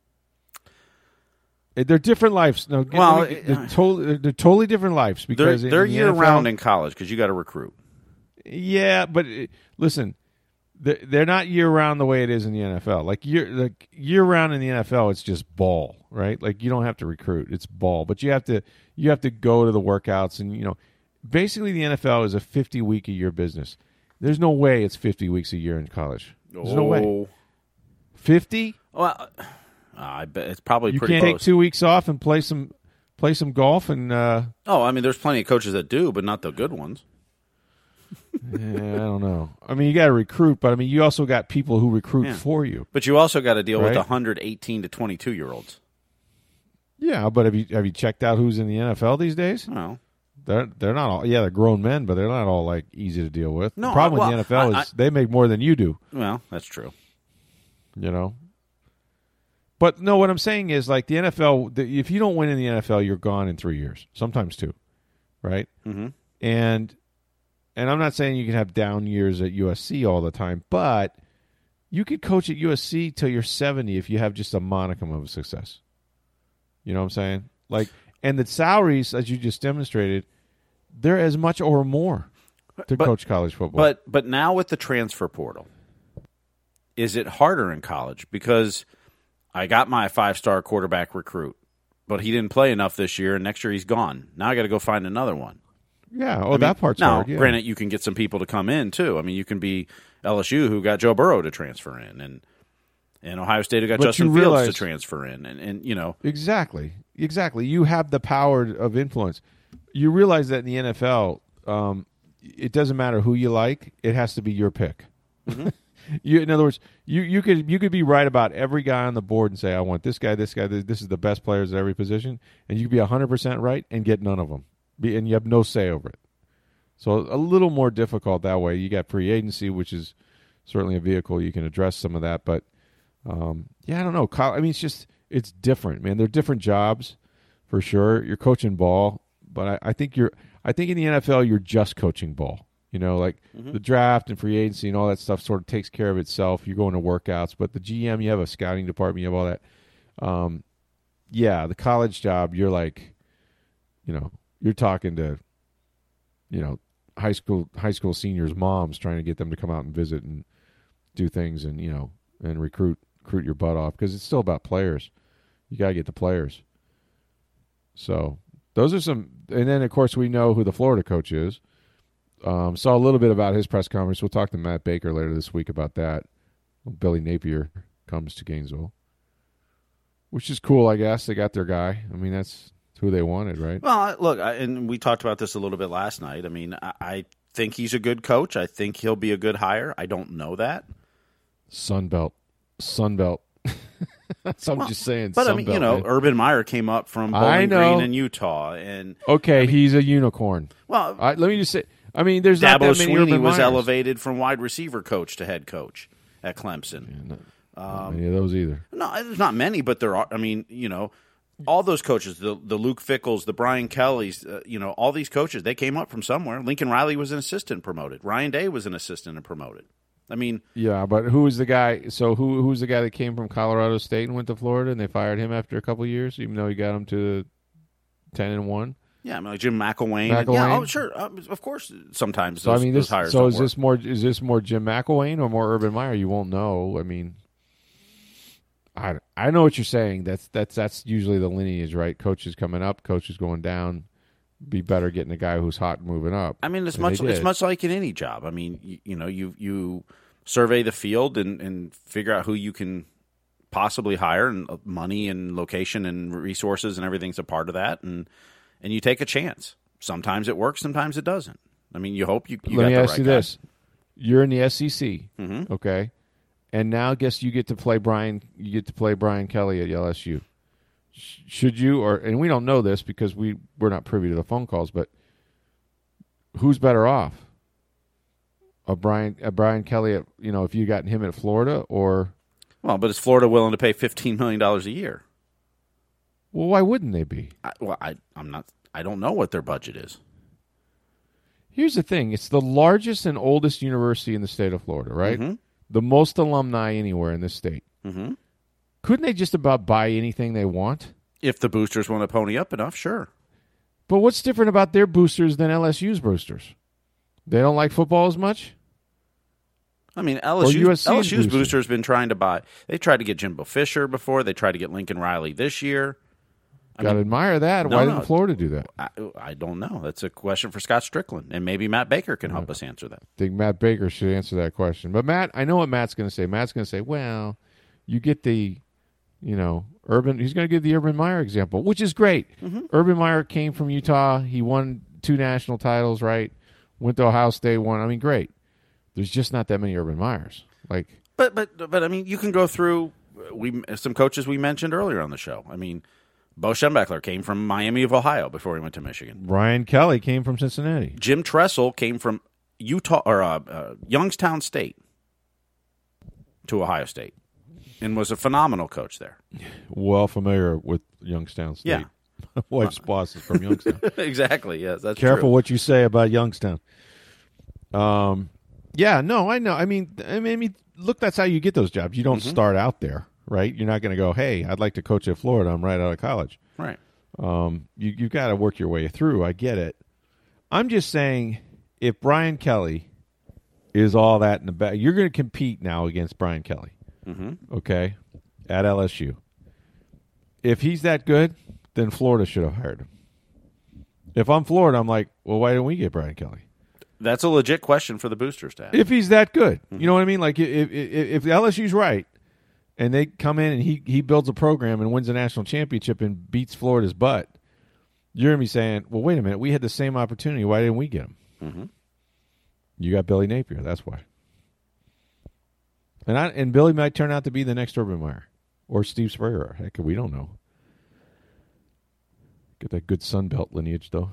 S2: They're different lives. No,
S3: well,
S2: me, they're, totally, they're totally different lives because
S3: they're, they're
S2: in the
S3: year
S2: N F L,
S3: round in college because you got to recruit.
S2: Yeah, but it, listen. They're not year round the way it is in the N F L. Like year, like year round in the N F L, it's just ball, right? Like you don't have to recruit; it's ball. But you have to, you have to go to the workouts, and you know, basically the N F L is a fifty week a year business. There's no way it's fifty weeks a year in college. There's
S3: oh.
S2: no way. Fifty?
S3: Well, uh, I bet it's probably
S2: you
S3: pretty
S2: can't
S3: close.
S2: take two weeks off and play some, play some golf and. Uh,
S3: oh, I mean, there's plenty of coaches that do, but not the good ones.
S2: Yeah, I don't know. I mean, you got to recruit, but I mean, you also got people who recruit yeah. for you.
S3: But you also got to deal
S2: right?
S3: with one hundred eighteen to twenty-two year olds.
S2: Yeah, but have you have you checked out who's in the N F L these days?
S3: No,
S2: they're they're not all. Yeah, they're grown men, but they're not all like easy to deal with.
S3: No,
S2: the problem
S3: I, well,
S2: with the N F L
S3: I,
S2: is I, they make more than you do.
S3: Well, that's true.
S2: You know. But no, what I'm saying is like the N F L. The, if you don't win in the N F L, you're gone in three years, sometimes two, right?
S3: Mm-hmm.
S2: And. And I'm not saying you can have down years at U S C all the time, but you could coach at U S C till you're seventy if you have just a modicum of success. You know what I'm saying? Like, and the salaries, as you just demonstrated, they're as much or more to
S3: but,
S2: coach college football.
S3: But but now with the transfer portal, is it harder in college? Because I got my five-star quarterback recruit, but he didn't play enough this year, and next year he's gone. Now I got to go find another one.
S2: Yeah, oh,
S3: I mean,
S2: that part's
S3: now,
S2: hard. Yeah.
S3: Granted, you can get some people to come in, too. I mean, you can be L S U, who got Joe Burrow to transfer in, and and Ohio State, who got
S2: but
S3: Justin
S2: realize,
S3: Fields to transfer in. And, and, you know.
S2: Exactly. Exactly. You have the power of influence. You realize that in the N F L, um, it doesn't matter who you like. It has to be your pick. Mm-hmm. you, in other words, you, you could you could be right about every guy on the board and say, I want this guy, this guy, this, this is the best players at every position. And you could be one hundred percent right and get none of them. Be, and you have no say over it. So a little more difficult that way. You got free agency, which is certainly a vehicle you can address some of that. But, um, yeah, I don't know. I mean, it's just it's different, man. They're different jobs for sure. You're coaching ball, but I, I think you're I think in the N F L you're just coaching ball. You know, like mm-hmm. the draft and free agency and all that stuff sort of takes care of itself. You're going to workouts, but the G M, you have a scouting department, you have all that. Um, yeah, the college job, you're like, you know, you're talking to, you know, high school high school seniors' moms trying to get them to come out and visit and do things and, you know, and recruit recruit your butt off because it's still about players. You got to get the players. So those are some, and then of course we know who the Florida coach is. Um, saw a little bit about his press conference. We'll talk to Matt Baker later this week about that. Billy Napier comes to Gainesville, which is cool, I guess. They got their guy. I mean, that's who they wanted, right?
S3: Well, look, I, and we talked about this a little bit last night. I mean, I, I think he's a good coach. I think he'll be a good hire. I don't know that.
S2: Sunbelt. Sunbelt. So I'm
S3: Well,
S2: just saying.
S3: But I
S2: Sun
S3: mean,
S2: Belt,
S3: you know,
S2: man.
S3: Urban Meyer came up from
S2: I
S3: Bowling
S2: know.
S3: Green in Utah, and
S2: Okay, he's a unicorn.
S3: well,
S2: I, let me just say. I mean, there's not
S3: Dabo
S2: that many
S3: Sweeney
S2: Urban
S3: was
S2: Meyers.
S3: elevated from wide receiver coach to head coach at Clemson.
S2: Yeah, not, not many of those either.
S3: No, there's not many, but there are. I mean, you know, all those coaches, the the Luke Fickles, the Brian Kellys, uh, you know, all these coaches, they came up from somewhere. Lincoln Riley was an assistant promoted. Ryan Day was an assistant and promoted. I mean,
S2: Yeah, but who was the guy? So who who's the guy that came from Colorado State and went to Florida, and they fired him after a couple of years, even though he got him to ten and one.
S3: yeah, I mean, like Jim McElwain.
S2: McElwain?
S3: Yeah, oh, sure, uh, of course. Sometimes
S2: So
S3: those,
S2: I mean,
S3: those
S2: this.
S3: hires
S2: So
S3: don't
S2: is
S3: work.
S2: this more? Is this more Jim McElwain or more Urban Meyer? You won't know. I mean, I, I know what you're saying. That's that's that's usually the lineage, right? Coaches coming up, coaches going down. Be better getting a guy who's hot and moving up.
S3: I mean, it's
S2: And
S3: much
S2: they
S3: it's
S2: did.
S3: much like in any job. I mean, you, you know, you you survey the field and, and figure out who you can possibly hire, and money and location and resources and everything's a part of that, and and you take a chance. Sometimes it works, sometimes it doesn't. I mean, you hope you, you
S2: Let
S3: got
S2: me
S3: the
S2: ask
S3: right
S2: you
S3: guy.
S2: this: you're in the S E C,
S3: Mhm.
S2: okay, and now guess you get to play Brian. You get to play Brian Kelly at L S U. Sh- Should you, or and we don't know this because we we're not privy to the phone calls, but who's better off? A Brian, a Brian Kelly at, you know, if you got him at Florida, or
S3: Well, but is Florida willing to pay fifteen million dollars a year?
S2: well, why wouldn't they be?
S3: I, well, I I'm not. I don't know what their budget is.
S2: Here's the thing: it's the largest and oldest university in the state of Florida, right?
S3: Mhm.
S2: The most alumni anywhere in this state.
S3: Mm-hmm.
S2: Couldn't they just about buy anything they want?
S3: If the boosters want to pony up enough, sure.
S2: But what's different about their boosters than L S U's boosters? They don't like football as much?
S3: I mean,
S2: Or
S3: L S U's,
S2: U S C's
S3: L S U's
S2: booster.
S3: booster's been trying to buy. They tried to get Jimbo Fisher before. They tried to get Lincoln Riley this year. I
S2: Got to
S3: mean,
S2: admire that.
S3: no,
S2: Why
S3: no.
S2: didn't Florida do that?
S3: I, I don't know. That's a question for Scott Strickland, and maybe Matt Baker can help us answer that.
S2: I think Matt Baker should answer that question. But Matt, I know what Matt's going to say. Matt's going to say, well, you get the, you know, Urban. He's going to give the Urban Meyer example, which is great.
S3: Mm-hmm.
S2: Urban Meyer came from Utah. He won two national titles, right? Went to Ohio State, won. I mean, great. There's just not that many Urban Meyers. Like,
S3: But but but I mean, you can go through we some coaches we mentioned earlier on the show. I mean, Bo Schembechler came from Miami of Ohio before he went to Michigan.
S2: Brian Kelly came from Cincinnati.
S3: Jim Tressel came from Utah or uh, uh, Youngstown State to Ohio State, and was a phenomenal coach there.
S2: Well familiar with Youngstown State.
S3: Yeah.
S2: Wife's boss is from Youngstown.
S3: Exactly. Yes, that's
S2: Careful
S3: true.
S2: what you say about Youngstown. Um, yeah, no, I know. I mean, I mean, I mean, look, that's how you get those jobs. You don't
S3: Mm-hmm.
S2: start out there, right? You're not going to go, "Hey, I'd like to coach at Florida. I'm right out of college."
S3: Right.
S2: Um, you you got to work your way through. I get it. I'm just saying, if Brian Kelly is all that in the back, you're going to compete now against Brian Kelly.
S3: Mm-hmm.
S2: Okay, at L S U. If he's that good, then Florida should have hired him. If I'm Florida, I'm like, well, why didn't we get Brian Kelly?
S3: That's a legit question for the boosters to have.
S2: If he's that good, you know what I mean? Like, if if, if L S U's right, and they come in and he, he builds a program and wins a national championship and beats Florida's butt, you're going to be saying, well, wait a minute, we had the same opportunity. Why didn't we get him?
S3: Mm-hmm.
S2: You got Billy Napier. That's why. And I, and Billy might turn out to be the next Urban Meyer or Steve Spurrier. Heck, we don't know. Get that good Sun Belt lineage, though.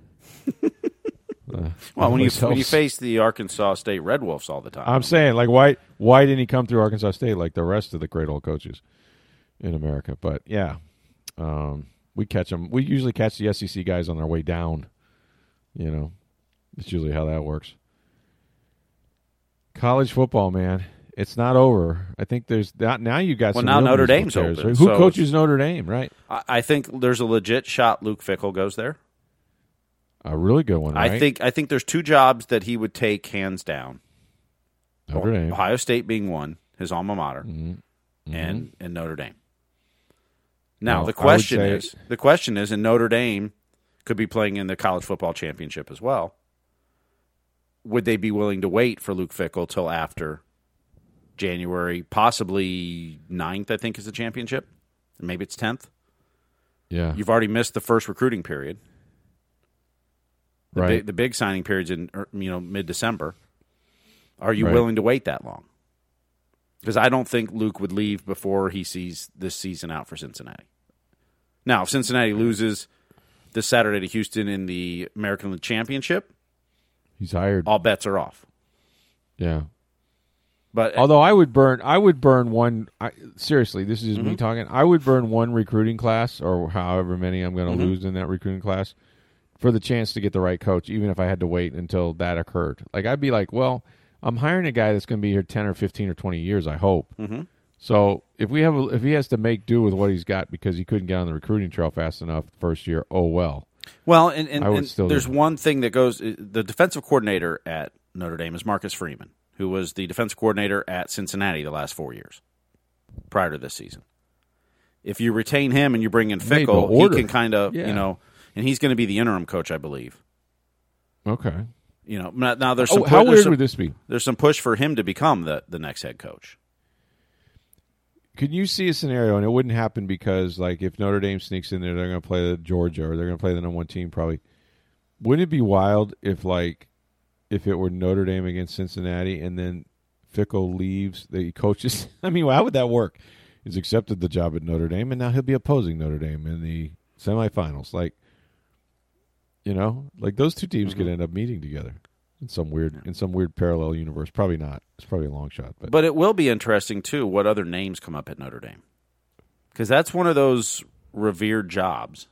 S2: uh,
S3: Well, when you
S2: always
S3: when you
S2: helps.
S3: face the Arkansas State Red Wolves all the time,
S2: I'm saying, like, why why didn't he come through Arkansas State like the rest of the great old coaches in America? But, yeah, um, we catch them. We usually catch the S E C guys on their way down. You know, it's usually how that works. College football, man. It's not over. I think there's now, now you got
S3: Well,
S2: some
S3: now
S2: real
S3: Notre
S2: musical
S3: Dame's
S2: chairs.
S3: open,
S2: Who
S3: so
S2: coaches Notre Dame, right?
S3: I, I think there's a legit shot Luke Fickle goes there.
S2: A really good one, right?
S3: I think I think there's two jobs that he would take hands down.
S2: Notre Dame.
S3: Ohio State being one, his alma mater,
S2: Mm-hmm.
S3: and and Notre Dame. Now
S2: Well,
S3: the
S2: I would
S3: question
S2: say-
S3: is the question is, and Notre Dame could be playing in the college football championship as well. Would they be willing to wait for Luke Fickle till after January, possibly ninth, I think is the championship. Maybe it's tenth.
S2: Yeah.
S3: You've already missed the first recruiting period. The
S2: Right.
S3: Big, the big signing period's in er, you know mid-December. Are you
S2: Right.
S3: willing to wait that long? Because I don't think Luke would leave before he sees this season out for Cincinnati. Now, if Cincinnati loses this Saturday to Houston in the American League Championship,
S2: he's hired.
S3: All bets are off.
S2: Yeah.
S3: But
S2: although I would burn, I would burn one. I, seriously, this is just
S3: mm-hmm.
S2: me talking. I would burn one recruiting class, or however many I'm going to
S3: mm-hmm.
S2: lose in that recruiting class, for the chance to get the right coach, even if I had to wait until that occurred. Like I'd be like, well, I'm hiring a guy that's going to be here ten or fifteen or twenty years, I hope.
S3: Mm-hmm.
S2: So if we have, a, if he has to make do with what he's got because he couldn't get on the recruiting trail fast enough the first year, oh well.
S3: Well, and, and, and
S2: still
S3: there's one thing that goes. The defensive coordinator at Notre Dame is Marcus Freeman, who was the defensive coordinator at Cincinnati the last four years prior to this season. If you retain him and you bring in Fickle, he can kind of, yeah. you know, and he's going to be the interim coach, I believe.
S2: Okay.
S3: You know, now, now there's some.
S2: Oh, how
S3: there's
S2: weird
S3: some,
S2: would this be?
S3: There's some push for him to become the, the next head coach.
S2: Could you see a scenario, and it wouldn't happen because, like, if Notre Dame sneaks in there, they're going to play the Georgia, or they're going to play the number one team probably. Wouldn't it be wild if, like, if it were Notre Dame against Cincinnati, and then Fickle leaves, the coaches? I mean, how would that work? He's accepted the job at Notre Dame, and now he'll be opposing Notre Dame in the semifinals. Like, you know, like those two teams mm-hmm. could end up meeting together in some weird, in some weird parallel universe. Probably not. It's probably a long shot, but
S3: but it will be interesting too. What other names come up at Notre Dame? Because that's one of those revered jobs.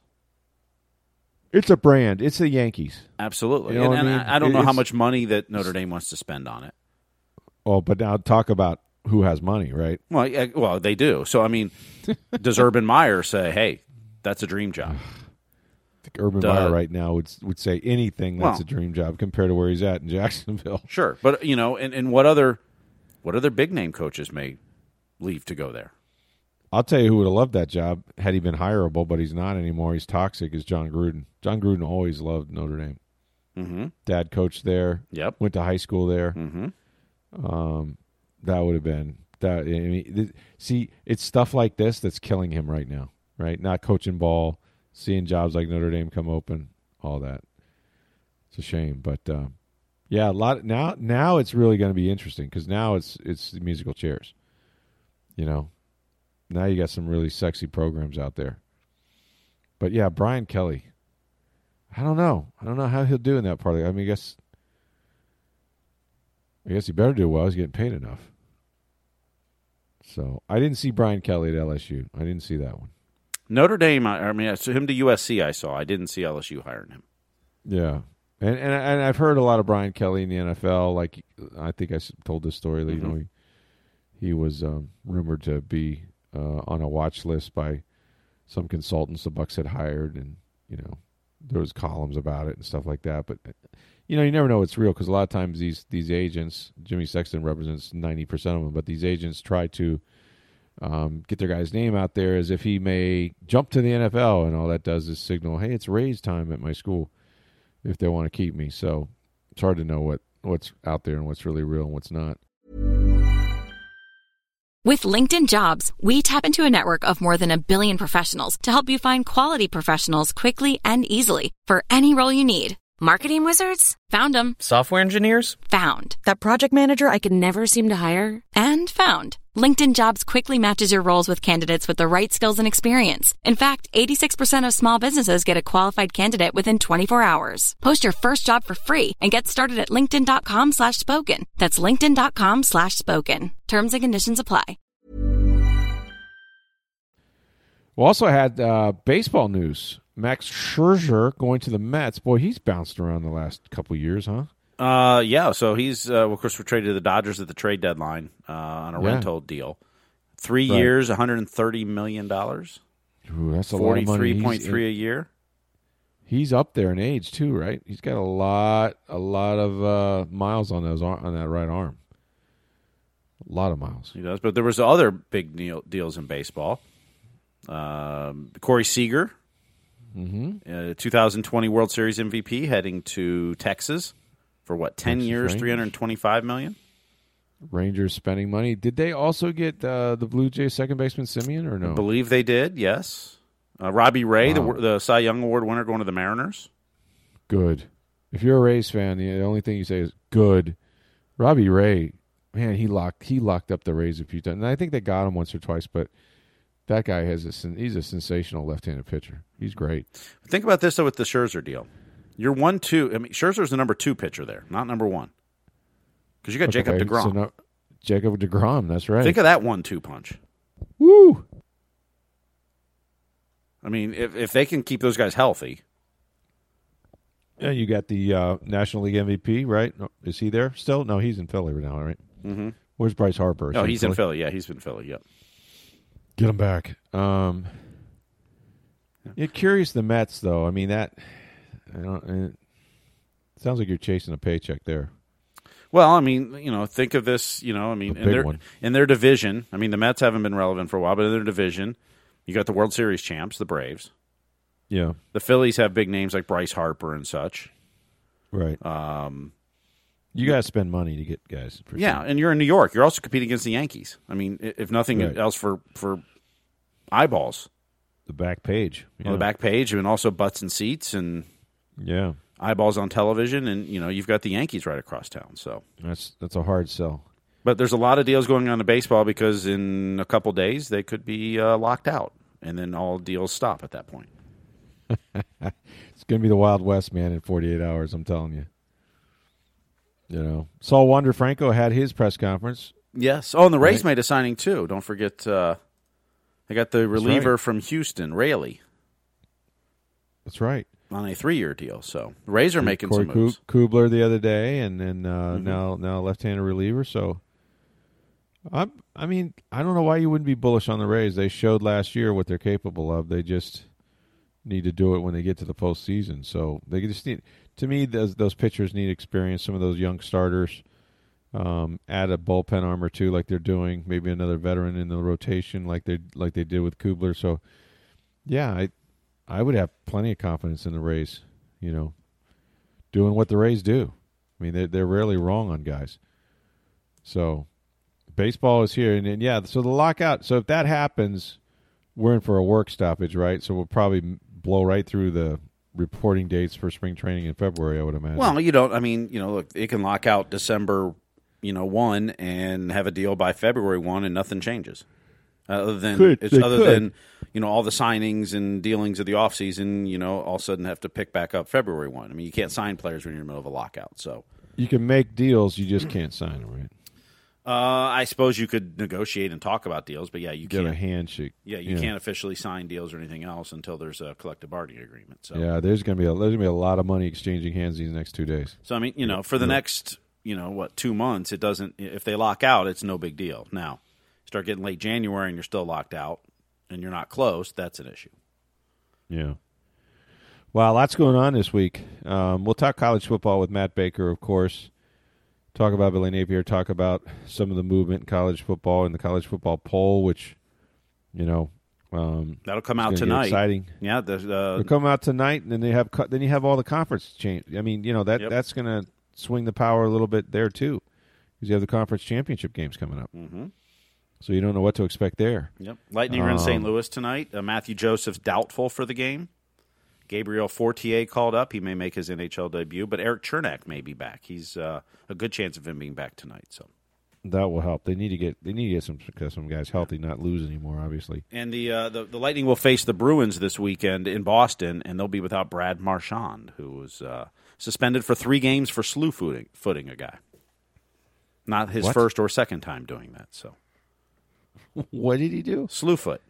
S2: It's a brand. It's the Yankees.
S3: Absolutely.
S2: You know
S3: and,
S2: I, mean?
S3: and I don't know
S2: it's,
S3: how much money that Notre Dame wants to spend on it.
S2: Oh, but now talk about who has money, right?
S3: Well, yeah, well, they do. So, I mean, does Urban Meyer say, hey, that's a dream job?
S2: I think Urban
S3: Duh.
S2: Meyer right now would would say anything that's
S3: well,
S2: a dream job compared to where he's at in Jacksonville.
S3: Sure. But, you know, and, and what other what other big-name coaches may leave to go there?
S2: I'll tell you who would have loved that job had he been hireable, but he's not anymore. He's toxic, is John Gruden. John Gruden always loved Notre Dame.
S3: Mm-hmm.
S2: Dad coached there.
S3: Yep.
S2: Went to high school there.
S3: Mm-hmm.
S2: Um, that would have been that. I mean, th- see, it's stuff like this that's killing him right now. Right, not coaching ball, seeing jobs like Notre Dame come open, all that. It's a shame, but uh, yeah, a lot now. Now it's really going to be interesting because now it's it's the musical chairs. You know, now you got some really sexy programs out there. But yeah, Brian Kelly. I don't know. I don't know how he'll do in that part of it. I mean, I guess. I guess he better do well. He's getting paid enough. So I didn't see Brian Kelly at L S U. I didn't see that one.
S3: Notre Dame, I, I mean, him to U S C I saw. I didn't see L S U hiring him.
S2: Yeah. And and and I've heard a lot of Brian Kelly in the N F L. Like, I think I told this story that, mm-hmm. you know, he, he was um, rumored to be uh, on a watch list by some consultants the Bucs had hired. And, you know, there was columns about it and stuff like that. But, you know, you never know it's real because a lot of times these, these agents, Jimmy Sexton represents ninety percent of them, but these agents try to Um, get their guy's name out there as if he may jump to the N F L, and all that does is signal, hey, it's raise time at my school if they want to keep me. So it's hard to know what, what's out there and what's really real and what's not.
S4: With LinkedIn Jobs, we tap into a network of more than a billion professionals to help you find quality professionals quickly and easily for any role you need. Marketing wizards? Found them.
S5: Software engineers?
S4: Found.
S5: That project manager I could never seem to hire?
S4: And found. LinkedIn Jobs quickly matches your roles with candidates with the right skills and experience. In fact, eighty-six percent of small businesses get a qualified candidate within twenty-four hours. Post your first job for free and get started at linkedin.com slash spoken. That's linkedin.com slash spoken. Terms and conditions apply.
S2: We also had uh, baseball news. Max Scherzer going to the Mets. Boy, he's bounced around the last couple of years, huh?
S3: Uh, yeah, so he's, uh, of course, we're traded to the Dodgers at the trade deadline uh, on a
S2: yeah.
S3: rental deal. Three
S2: right.
S3: years, one hundred thirty million dollars.
S2: Ooh, that's a lot of money.
S3: forty-three point three a year.
S2: He's up there in age, too, right? He's got a lot a lot of uh, miles on those on that right arm. A lot of miles.
S3: He does, but there was other big deal, deals in baseball. Um, Corey Seager,
S2: mm-hmm.
S3: uh, two thousand twenty World Series M V P, heading to Texas for what, ten
S2: Texas
S3: years,
S2: Rangers.
S3: three hundred twenty-five million dollars?
S2: Rangers spending money. Did they also get uh, the Blue Jays second baseman Simeon or no?
S3: I believe they did, yes. Uh, Robbie Ray,
S2: wow.
S3: the, the Cy Young Award winner, going to the Mariners.
S2: Good. If you're a Rays fan, the only thing you say is good. Robbie Ray, man, he locked he locked up the Rays a few times. And I think they got him once or twice, but that guy has a he's a sensational left-handed pitcher. He's great.
S3: Think about this though with the Scherzer deal. You're one two. I mean, Scherzer's the number two pitcher there, not number one. Because you got
S2: Okay,
S3: Jacob deGrom.
S2: so no, Jacob deGrom, that's right.
S3: Think of that one two punch.
S2: Woo!
S3: I mean, if if they can keep those guys healthy.
S2: Yeah, you got the uh, National League M V P, right? No, is he there still? No, he's in Philly right now, right?
S3: Mm-hmm.
S2: Where's Bryce Harper? Is
S3: No,
S2: he
S3: he's in Philly. Yeah, he's in Philly. Yep.
S2: Get him back. Um, yeah, curious the Mets though. I mean that. I don't. It sounds like you're chasing a paycheck there.
S3: Well, I mean, you know, think of this. You know, I mean,
S2: A
S3: in
S2: big
S3: their
S2: one.
S3: in their division. I mean, the Mets haven't been relevant for a while, but in their division, you got the World Series champs, the Braves.
S2: Yeah.
S3: The Phillies have big names like Bryce Harper and such.
S2: Right.
S3: Um,
S2: you got to spend money to get guys. For
S3: yeah,
S2: sure.
S3: and you're in New York. You're also competing against the Yankees. I mean, i- if nothing
S2: Right.
S3: else for, for eyeballs.
S2: The back page. Yeah.
S3: On the back page, and also butts and seats and
S2: Yeah.
S3: eyeballs on television, and you know you've got the Yankees right across town. So,
S2: That's that's a hard sell.
S3: but there's a lot of deals going on in baseball because in a couple days they could be uh, locked out, and then all deals stop at that point.
S2: It's going to be the Wild West, man, in forty-eight hours, I'm telling you. You know, Saul Wander Franco had his press conference.
S3: Yes. Oh, and the Rays
S2: Right.
S3: made a signing too. Don't forget, uh, they got the reliever
S2: right.
S3: from Houston, Raley,
S2: That's right.
S3: on a three-year deal. So the Rays are making
S2: Corey
S3: some moves.
S2: Ku- Kubler the other day, and then uh,
S3: Mhm.
S2: now now left-handed reliever. So, I I mean, I don't know why you wouldn't be bullish on the Rays. They showed last year what they're capable of. They just need to do it when they get to the postseason. So they just need. To me, those those pitchers need experience. Some of those young starters, um, add a bullpen arm or two, like they're doing. Maybe another veteran in the rotation, like they like they did with Kubler. So, yeah, I I would have plenty of confidence in the Rays. You know, doing what the Rays do. I mean, they're they're rarely wrong on guys. So, baseball is here, and, and yeah, so the lockout. So if that happens, we're in for a work stoppage, right? So we'll probably blow right through the reporting dates for spring training in February, I would imagine.
S3: Well, you don't. I mean, you know, look, it can lock out December, you know, one and have a deal by February one, and nothing changes. Uh, other than
S2: Could.
S3: it's
S2: They
S3: other
S2: could.
S3: than you know all the signings and dealings of the offseason, you know, all of a sudden have to pick back up February one. I mean, you can't sign players when you're in the middle of a lockout. So
S2: you can make deals, you just can't sign them, right?
S3: uh, I suppose you could negotiate and talk about deals, but yeah, you
S2: Get
S3: can't.
S2: a handshake.
S3: Yeah, you can't officially sign deals or anything else until there's a collective bargaining agreement. So
S2: Yeah, there's gonna be a there's gonna be a lot of money exchanging hands these next two days.
S3: So I mean, you know, for the next, you know, what, two months, it doesn't. If they lock out, it's no big deal. Now, start getting late January and you're still locked out, and you're not close. That's an issue.
S2: Yeah. Well, lots going on this week. Um, we'll talk college football with Matt Baker, of course. Talk about Billy Napier. Talk about some of the movement in college football and the college football poll, which, you know, um,
S3: That'll come
S2: it's
S3: out
S2: gonna get
S3: tonight.
S2: exciting.
S3: Yeah, the, uh,
S2: They'll come out tonight, and then they have co- then you have all the conference change. I mean, you know that
S3: Yep.
S2: that's going to swing the power a little bit there too, because you have the conference championship games coming up.
S3: mm-hmm.
S2: So you don't know what to expect there.
S3: Yep. Lightning are in Saint
S2: Um,
S3: Louis tonight. Uh, Matthew Joseph's doubtful for the game. Gabriel Fortier called up. He may make his N H L debut, but Eric Chernak may be back. He's uh, a good chance of him being back tonight. So.
S2: That will help. They need to get they need to get some some guys healthy, not lose anymore. Obviously.
S3: And the, uh, the the Lightning will face the Bruins this weekend in Boston, and they'll be without Brad Marchand, who was uh, suspended for three games for slew footing, footing a guy. Not his
S2: What?
S3: first or second time doing that. So
S2: What did he do?
S3: slew foot.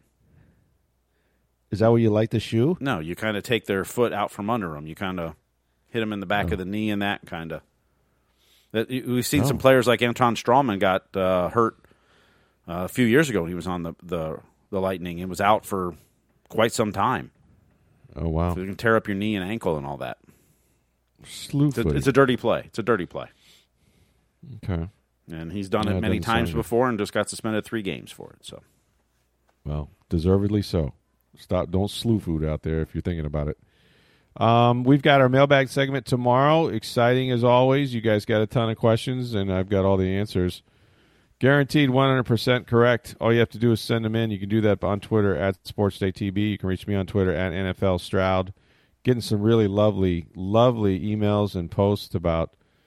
S2: Is that where you light the shoe?
S3: No, you kind of take their foot out from under them. You kind of hit them in the back
S2: Oh.
S3: of the knee and that kind of. That we've seen
S2: Oh.
S3: some players like Anton Strawman got uh, hurt uh, a few years ago when he was on the, the the Lightning and was out for quite some time.
S2: Oh wow!
S3: So you can tear up your knee and ankle and all that.
S2: Slew
S3: It's a,
S2: footing.
S3: it's a dirty play. It's a dirty play.
S2: Okay.
S3: And he's done
S2: Yeah,
S3: it
S2: it
S3: many
S2: doesn't
S3: times
S2: sound good.
S3: before and just got suspended three games for it. So
S2: Well, deservedly so. Stop! Don't slew food out there if you're thinking about it. Um, we've got our mailbag segment tomorrow. Exciting as always. You guys got a ton of questions, and I've got all the answers. Guaranteed one hundred percent correct. All you have to do is send them in. You can do that on Twitter at SportsDayTB. You can reach me on Twitter at N F L Stroud. Getting some really lovely, lovely emails and posts about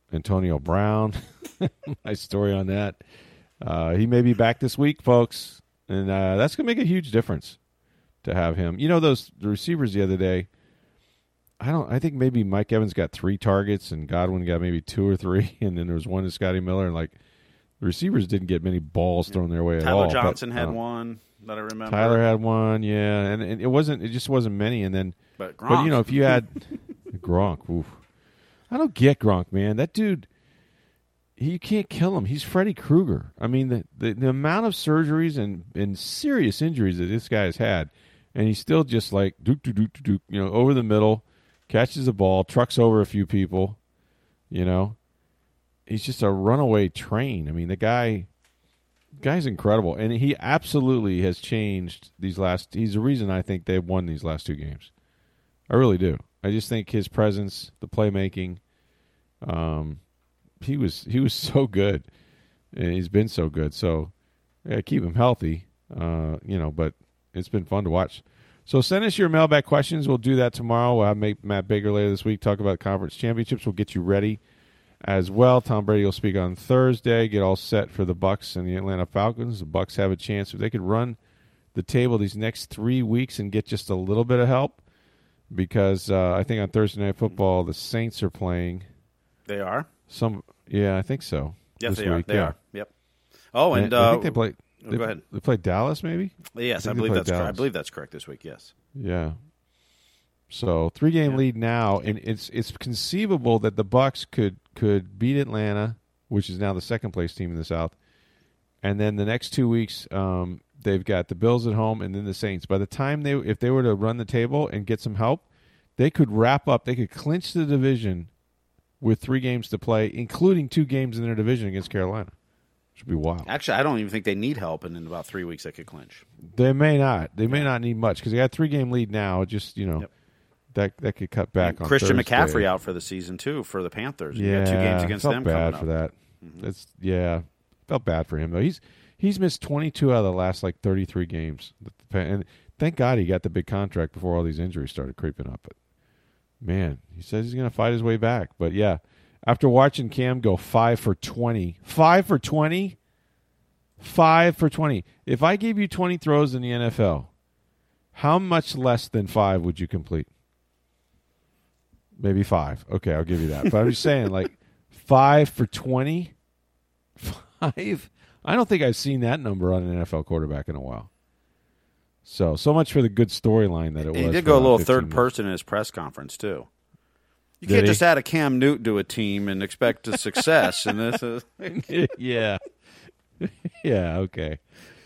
S2: Antonio Brown. My story on that. Uh, he may be back this week, folks, and uh, that's going to make a huge difference to have him. You know, those the receivers the other day, I don't. I think maybe Mike Evans got three targets and Godwin got maybe two or three, and then there was one to Scotty Miller, and like the receivers didn't get many balls thrown their way at
S3: Tyler
S2: all.
S3: Johnson
S2: but,
S3: had
S2: uh,
S3: one that I remember.
S2: Tyler had one, yeah, and, and it wasn't. It just wasn't many. And then,
S3: but, Gronk.
S2: but you know, if you had Gronk, oof. I don't get Gronk, man. That dude, he, you can't kill him. He's Freddy Krueger. I mean, the, the the amount of surgeries and and serious injuries that this guy has had, and he's still just like dook dook dook dook, you know, over the middle, catches the ball, trucks over a few people, you know. He's just a runaway train. I mean, the guy. Guy's incredible, and he absolutely has changed these last. He's the reason I think they've won these last two games. I really do. I just think his presence, the playmaking, um, he was he was so good, and he's been so good. So, yeah, keep him healthy, uh, you know. But it's been fun to watch. So send us your mailbag questions. We'll do that tomorrow. We'll have Matt Baker later this week talk about conference championships. We'll get you ready as well. Tom Brady will speak on Thursday, get all set for the Bucs and the Atlanta Falcons. The Bucs have a chance. If they could run the table these next three weeks and get just a little bit of help, because uh, I think on Thursday Night Football, the Saints are playing.
S3: They are?
S2: Some, Yeah, I think so.
S3: Yes,
S2: this
S3: they
S2: week.
S3: are. They
S2: yeah.
S3: are. Yep. Oh, and,
S2: and
S3: uh,
S2: I think they play.
S3: oh,
S2: They,
S3: go ahead.
S2: They played Dallas, maybe?
S3: Yes, I,
S2: I
S3: believe that's correct. I
S2: Dallas.
S3: believe that's correct this week, yes.
S2: Yeah. So three game
S3: Yeah.
S2: lead now, and it's it's conceivable that the Bucs could could beat Atlanta, which is now the second place team in the South, and then the next two weeks um, they've got the Bills at home and then the Saints. By the time they if they were to run the table and get some help, they could wrap up. They could clinch the division with three games to play, including two games in their division against Carolina. Which would be wild.
S3: Actually, I don't even think they need help, and in about three weeks they could clinch.
S2: They may not. They may not need much because they got a three game lead now. Just you know.
S3: Yep.
S2: That that could cut back on
S3: Christian
S2: Thursday.
S3: McCaffrey out for the season too for the Panthers. You
S2: Yeah,
S3: got two games against
S2: felt
S3: them
S2: bad
S3: coming
S2: for
S3: up.
S2: that. Mm-hmm. That's yeah, felt bad for him though. He's he's missed twenty-two out of the last like thirty-three games, and thank God he got the big contract before all these injuries started creeping up. But man, he says he's going to fight his way back. But yeah, after watching Cam go five for twenty, five for twenty, five for twenty. If I gave you twenty throws in the N F L, how much less than five would you complete? Maybe five. Okay, I'll give you that. But I'm just saying, like, five for twenty? Five? I don't think I've seen that number on an N F L quarterback in a while. So, so much for the good storyline that it was.
S3: He did
S2: for
S3: go a
S2: about
S3: little
S2: fifteen
S3: third
S2: minutes.
S3: person in his press conference, too. You
S2: Did
S3: can't
S2: he?
S3: just add a Cam Newton to a team and expect a success. And this is
S2: yeah. Yeah, okay.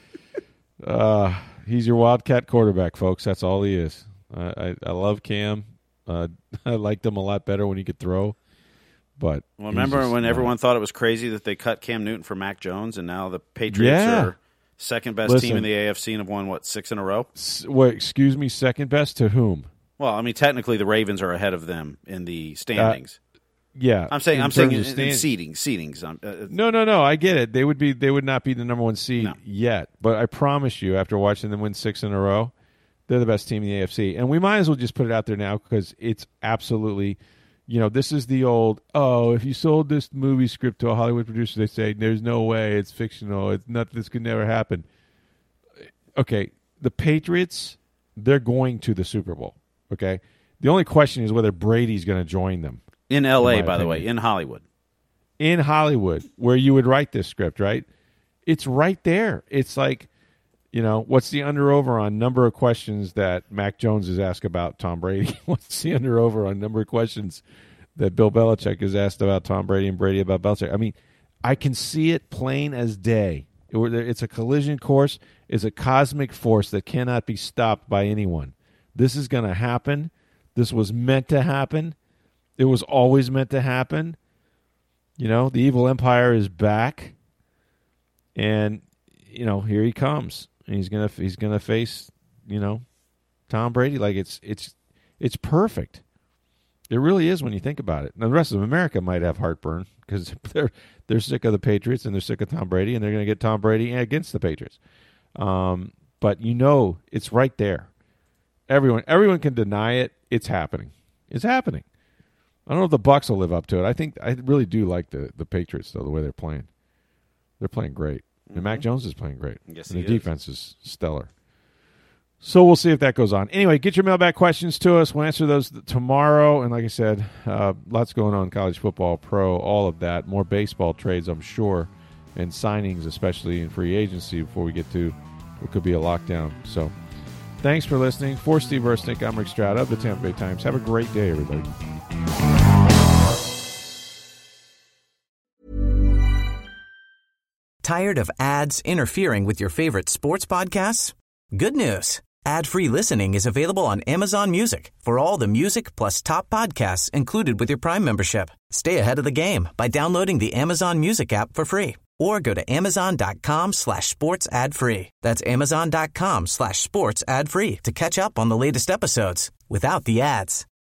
S2: Uh, he's your Wildcat quarterback, folks. That's all he is. I, I, I love Cam. Uh, I liked him a lot better when he could throw. But
S3: well,
S2: he's
S3: remember
S2: just
S3: when
S2: not-
S3: everyone thought it was crazy that they cut Cam Newton for Mac Jones, and now the Patriots
S2: Yeah.
S3: are second best
S2: Listen.
S3: team in the A F C and have won, what, six in a row?
S2: S- Wait, excuse me, second best to whom?
S3: Well, I mean, technically the Ravens are ahead of them in the standings.
S2: Yeah,
S3: I'm saying,
S2: in
S3: I'm saying in,
S2: terms of
S3: in
S2: stand-
S3: seedings, seedings. Um, uh,
S2: No, no, no. I get it. They would be. They would not be the number one seed
S3: No.
S2: yet. But I promise you, after watching them win six in a row, they're the best team in the A F C. And we might as well just put it out there now because it's absolutely, you know, this is the old. Oh, if you sold this movie script to a Hollywood producer, they say there's no way it's fictional. It's not. This could never happen. Okay, the Patriots, they're going to the Super Bowl. Okay, the only question is whether Brady's going to join them.
S3: in L A,
S2: in my
S3: by the way,
S2: opinion.
S3: in Hollywood.
S2: In Hollywood, where you would write this script, right? It's right there. It's like, you know, what's the under-over on number of questions that Mac Jones has asked about Tom Brady? What's the under-over on number of questions that Bill Belichick has asked about Tom Brady and Brady about Belichick? I mean, I can see it plain as day. It- It's a collision course. It's a cosmic force that cannot be stopped by anyone. This is going to happen. This was meant to happen. It was always meant to happen. You know, the evil empire is back, and you know, here he comes, and he's gonna he's gonna face, you know, Tom Brady. Like it's it's it's perfect. It really is when you think about it. Now the rest of America might have heartburn because they're they're sick of the Patriots and they're sick of Tom Brady, and they're gonna get Tom Brady against the Patriots. Um, but you know, it's right there. Everyone everyone can deny it. It's happening. It's happening. I don't know if the Bucs will live up to it. I think I really do like the, the Patriots, though, the way they're playing. They're playing great. Mm-hmm. And Mac Jones is playing great.
S3: Yes,
S2: and the
S3: he
S2: defense is. is stellar. So we'll see if that goes on. Anyway, get your mailbag questions to us. We'll answer those tomorrow. And like I said, uh, lots going on in college football, pro, all of that. More baseball trades, I'm sure, and signings, especially in free agency, before we get to what could be a lockdown. So thanks for listening. For Steve Versnick, I'm Rick Stroud of the Tampa Bay Times. Have a great day, everybody.
S6: Tired of ads interfering with your favorite sports podcasts? Good news. Ad-free listening is available on Amazon Music for all the music plus top podcasts included with your Prime membership. Stay ahead of the game by downloading the Amazon Music app for free or go to amazon.com slash sports ad free. That's amazon.com slash sports ad free to catch up on the latest episodes without the ads.